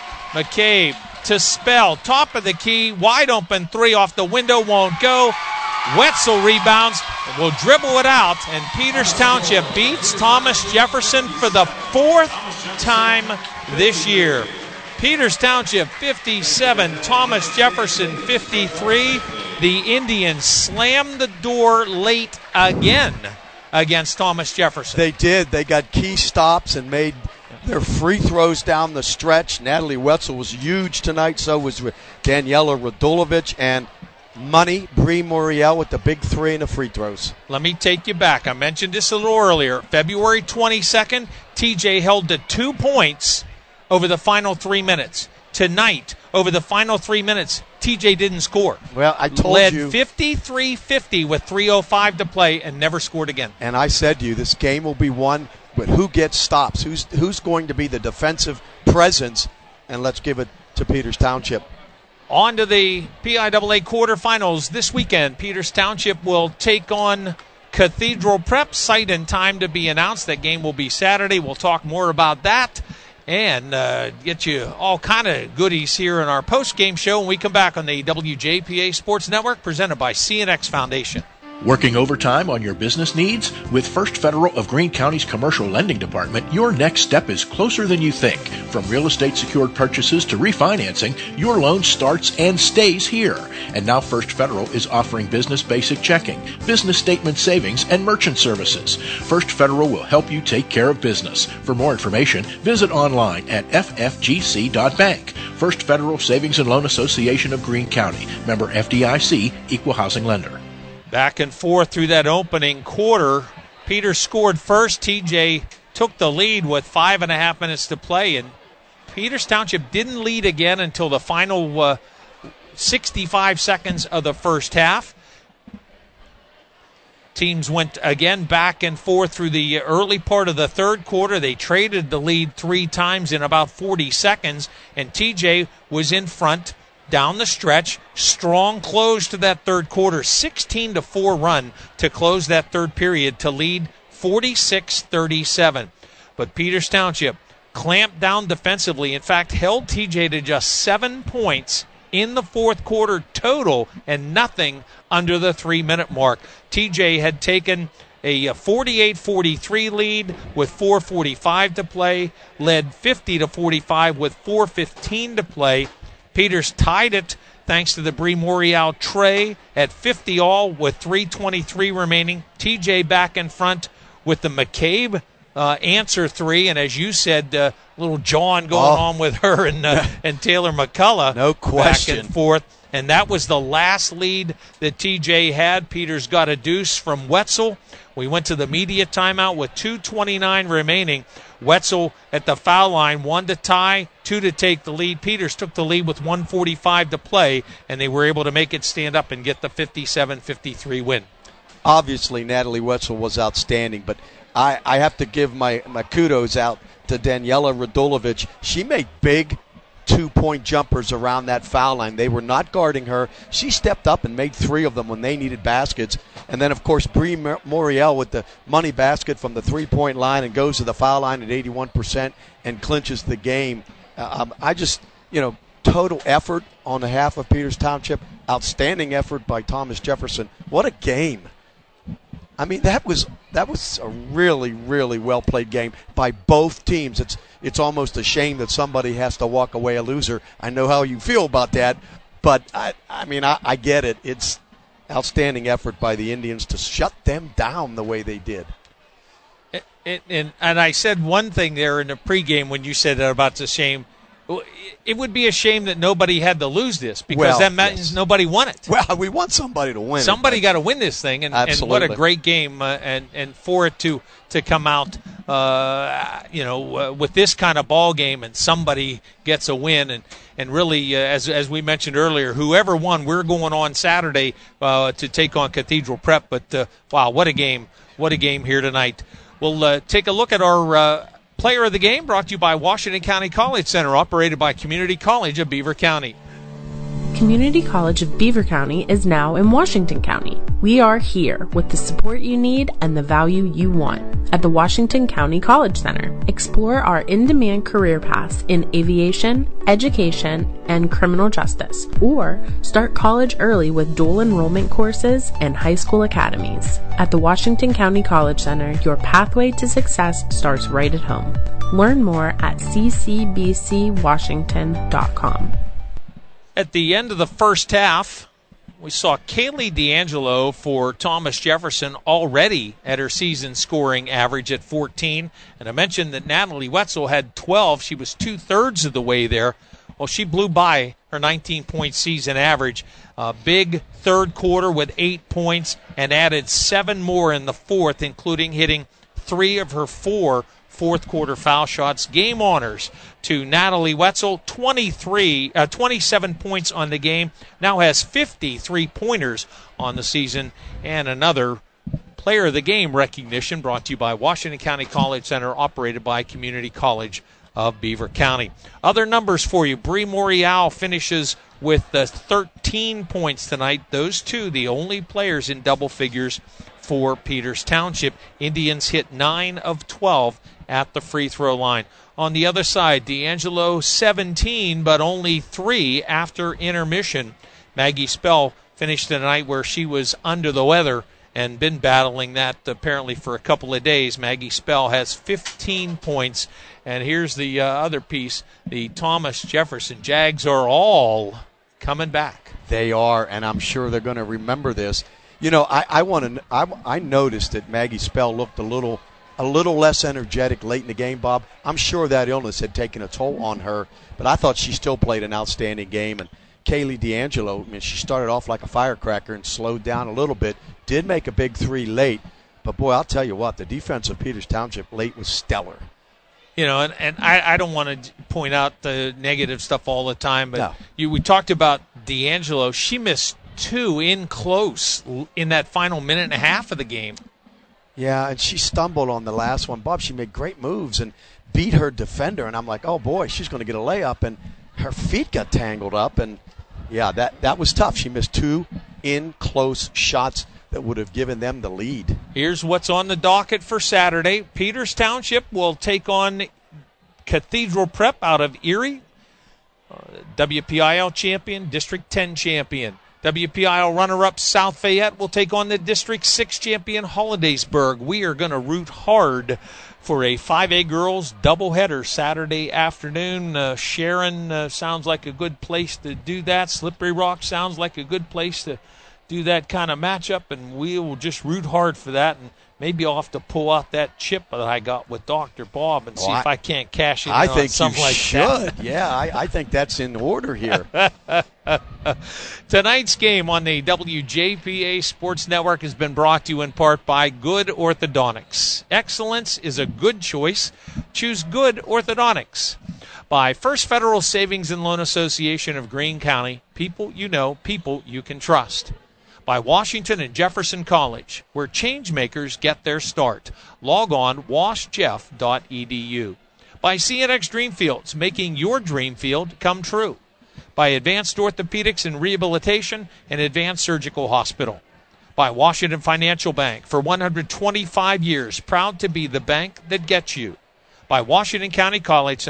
McCabe to Spell. Top of the key. Wide open three off the window. Won't go. Wetzel rebounds, will dribble it out, and Peters Township beats Thomas Jefferson for the fourth time this year. Peters Township fifty-seven, Thomas Jefferson fifty-three. The Indians slammed the door late again against Thomas Jefferson. They did. They got key stops and made their free throws down the stretch. Natalie Wetzel was huge tonight, so was Daniela Radulovic, and Money, Bree Moriel with the big three and the free throws. Let me take you back. I mentioned this a little earlier. February twenty-second, T J held to two points over the final three minutes. Tonight, over the final three minutes, T J didn't score. Well, I told Led you. Led fifty-three fifty with three oh five to play and never scored again. And I said to you, this game will be won with who gets stops. Who's, who's going to be the defensive presence? And let's give it to Peters Township. On to the P I A A quarterfinals this weekend. Peters Township will take on Cathedral Prep. Site and time to be announced. That game will be Saturday. We'll talk more about that and uh, get you all kind of goodies here in our post-game show when we come back on the W J P A Sports Network, presented by C N X Foundation. Working overtime on your business needs? With First Federal of Greene County's Commercial Lending Department, your next step is closer than you think. From real estate secured purchases to refinancing, your loan starts and stays here. And now First Federal is offering business basic checking, business statement savings, and merchant services. First Federal will help you take care of business. For more information, visit online at f f g c dot bank. First Federal Savings and Loan Association of Greene County. Member F D I C, Equal Housing Lender. Back and forth through that opening quarter. Peters scored first. T J took the lead with five and a half minutes to play, and Peters Township didn't lead again until the final uh, sixty-five seconds of the first half. Teams went again back and forth through the early part of the third quarter. They traded the lead three times in about forty seconds, and T J was in front down the stretch. Strong close to that third quarter, sixteen to four run to close that third period to lead forty-six thirty-seven. But Peters Township clamped down defensively. In fact, held T J to just seven points in the fourth quarter total and nothing under the three-minute mark. T J had taken a forty-eight forty-three lead with four forty-five to play, led fifty to forty-five with four fifteen to play. Peters tied it thanks to the Bree Morial tray at fifty all with three twenty-three remaining. T J back in front with the McCabe uh, answer three, and as you said, uh, little John going oh. on with her and uh, and Taylor McCullough. No question. Back and forth. And that was the last lead that T J had. Peters got a deuce from Wetzel. We went to the media timeout with two twenty-nine remaining. Wetzel at the foul line, one to tie, two to take the lead. Peters took the lead with one forty-five to play, and they were able to make it stand up and get the fifty-seven fifty-three win. Obviously, Natalie Wetzel was outstanding, but I, I have to give my, my kudos out to Daniela Radulovic. She made big two-point jumpers around that foul line. They were not guarding her. She stepped up and made three of them when they needed baskets. And then, of course, Bree Moriel with the money basket from the three-point line and goes to the foul line at eighty-one percent and clinches the game. Uh, I just, you know, total effort on behalf of Peters Township. Outstanding effort by Thomas Jefferson. What a game. I mean, that was that was a really, really well-played game by both teams. It's it's almost a shame that somebody has to walk away a loser. I know how you feel about that, but, I, I mean, I, I get it. It's outstanding effort by the Indians to shut them down the way they did. It, it, and, and I said one thing there in the pregame when you said that about the shame. It would be a shame that nobody had to lose this because well, that means yes. nobody won it. Well, we want somebody to win. Somebody it, got to win this thing, and, and what a great game! Uh, and and for it to to come out, uh, you know, uh, with this kind of ball game, and somebody gets a win, and and really, uh, as as we mentioned earlier, whoever won, we're going on Saturday uh, to take on Cathedral Prep. But uh, wow, what a game! What a game here tonight. We'll uh, take a look at our. Uh, Player of the game brought to you by Washington County College Center, operated by Community College of Beaver County. Community College of Beaver County is now in Washington County. We are here with the support you need and the value you want. At the Washington County College Center, explore our in-demand career paths in aviation, education, and criminal justice, or start college early with dual enrollment courses and high school academies. At the Washington County College Center, your pathway to success starts right at home. Learn more at c c b c washington dot com. At the end of the first half, we saw Kaylee D'Angelo for Thomas Jefferson already at her season scoring average at fourteen. And I mentioned that Natalie Wetzel had twelve. She was two-thirds of the way there. Well, she blew by her nineteen-point season average. A big third quarter with eight points and added seven more in the fourth, including hitting three of her four fourth quarter foul shots. Game honors to Natalie Wetzel, twenty-three, uh, twenty-seven points on the game, now has fifty-three pointers on the season, and another player of the game recognition brought to you by Washington County College Center, operated by Community College of Beaver County. Other numbers for you. Bree Morial finishes with uh, thirteen points tonight. Those two, the only players in double figures for Peters Township. Indians hit nine of twelve at the free throw line. On the other side, D'Angelo seventeen, but only three after intermission. Maggie Spell finished the night where she was under the weather and been battling that apparently for a couple of days. Maggie Spell has fifteen points. And here's the uh, other piece. The Thomas Jefferson Jags are all coming back. They are, and I'm sure they're going to remember this. You know, I, I want to. I, I noticed that Maggie Spell looked a little, a little less energetic late in the game, Bob. I'm sure that illness had taken a toll on her, but I thought she still played an outstanding game. And Kaylee D'Angelo, I mean, she started off like a firecracker and slowed down a little bit. Did make a big three late, but boy, I'll tell you what, the defense of Peters Township late was stellar. You know, and, and I, I don't want to point out the negative stuff all the time, but no. you, we talked about D'Angelo. She missed two in close in that final minute and a half of the game. Yeah, and she stumbled on the last one. Bob, she made great moves and beat her defender, and I'm like, oh, boy, she's going to get a layup, and her feet got tangled up, and, yeah, that, that was tough. She missed two in-close shots that would have given them the lead. Here's what's on the docket for Saturday. Peters Township will take on Cathedral Prep out of Erie, uh, W P I L champion, District ten champion. W P I L runner-up South Fayette will take on the District six champion Hollidaysburg. We are going to root hard for a five A girls doubleheader Saturday afternoon. Uh, Sharon uh, sounds like a good place to do that. Slippery Rock sounds like a good place to do that kind of matchup, and we will just root hard for that. And maybe I'll have to pull out that chip that I got with Doctor Bob and see well, if I can't cash it I in think on something you like should. that. Yeah, I, I think that's in order here. Tonight's game on the W J P A Sports Network has been brought to you in part by Good Orthodontics. Excellence is a good choice. Choose Good Orthodontics. By First Federal Savings and Loan Association of Greene County, people you know, people you can trust. By Washington and Jefferson College, where change makers get their start. Log on wash jeff dot e d u. By C N X Dreamfields, making your dream field come true. By Advanced Orthopedics and Rehabilitation and Advanced Surgical Hospital. By Washington Financial Bank, for one hundred twenty-five years, proud to be the bank that gets you. By Washington County College Center,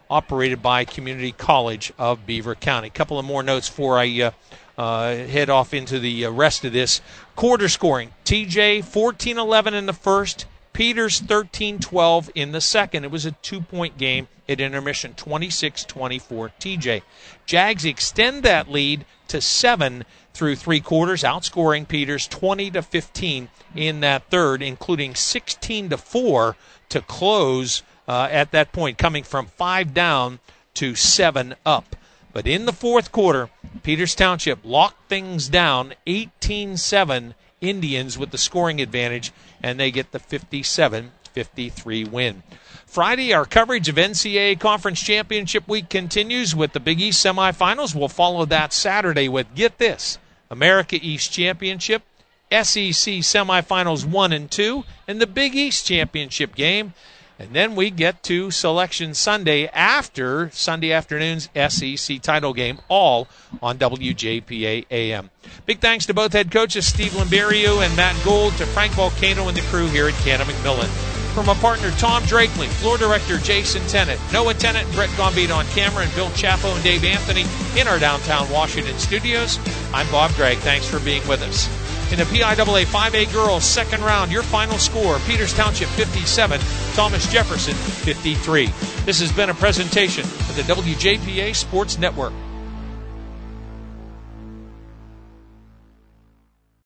operated by Community College of Beaver County. A couple of more notes before I uh, uh, head off into the uh, rest of this. Quarter scoring, T J fourteen eleven in the first, Peters thirteen twelve in the second. It was a two-point game at intermission, twenty-six twenty-four T J. Jags extend that lead to seven through three quarters, outscoring Peters twenty to fifteen in that third, including sixteen to four to close uh, at that point, coming from five down to seven up. But in the fourth quarter, Peters Township locked things down, eighteen seven Indians with the scoring advantage, and they get the fifty-seven fifty-three win. Friday, our coverage of N C double A Conference Championship Week continues with the Big East semifinals. We'll follow that Saturday with, get this, America East Championship, S E C semifinals one and two, and the Big East Championship game. And then we get to Selection Sunday after Sunday afternoon's S E C title game, all on W J P A A M. Big thanks to both head coaches, Steve Lamberio and Matt Gould, to Frank Volcano and the crew here at Cannon McMillan. From our partner Tom Drakely, floor director Jason Tennant, Noah Tennant and Brett Gombeat on camera, and Bill Chapo and Dave Anthony in our downtown Washington studios, I'm Bob Gregg. Thanks for being with us. In the P I A A five A girls second round, your final score, Peters Township fifty-seven, Thomas Jefferson fifty-three. This has been a presentation of the W J P A Sports Network.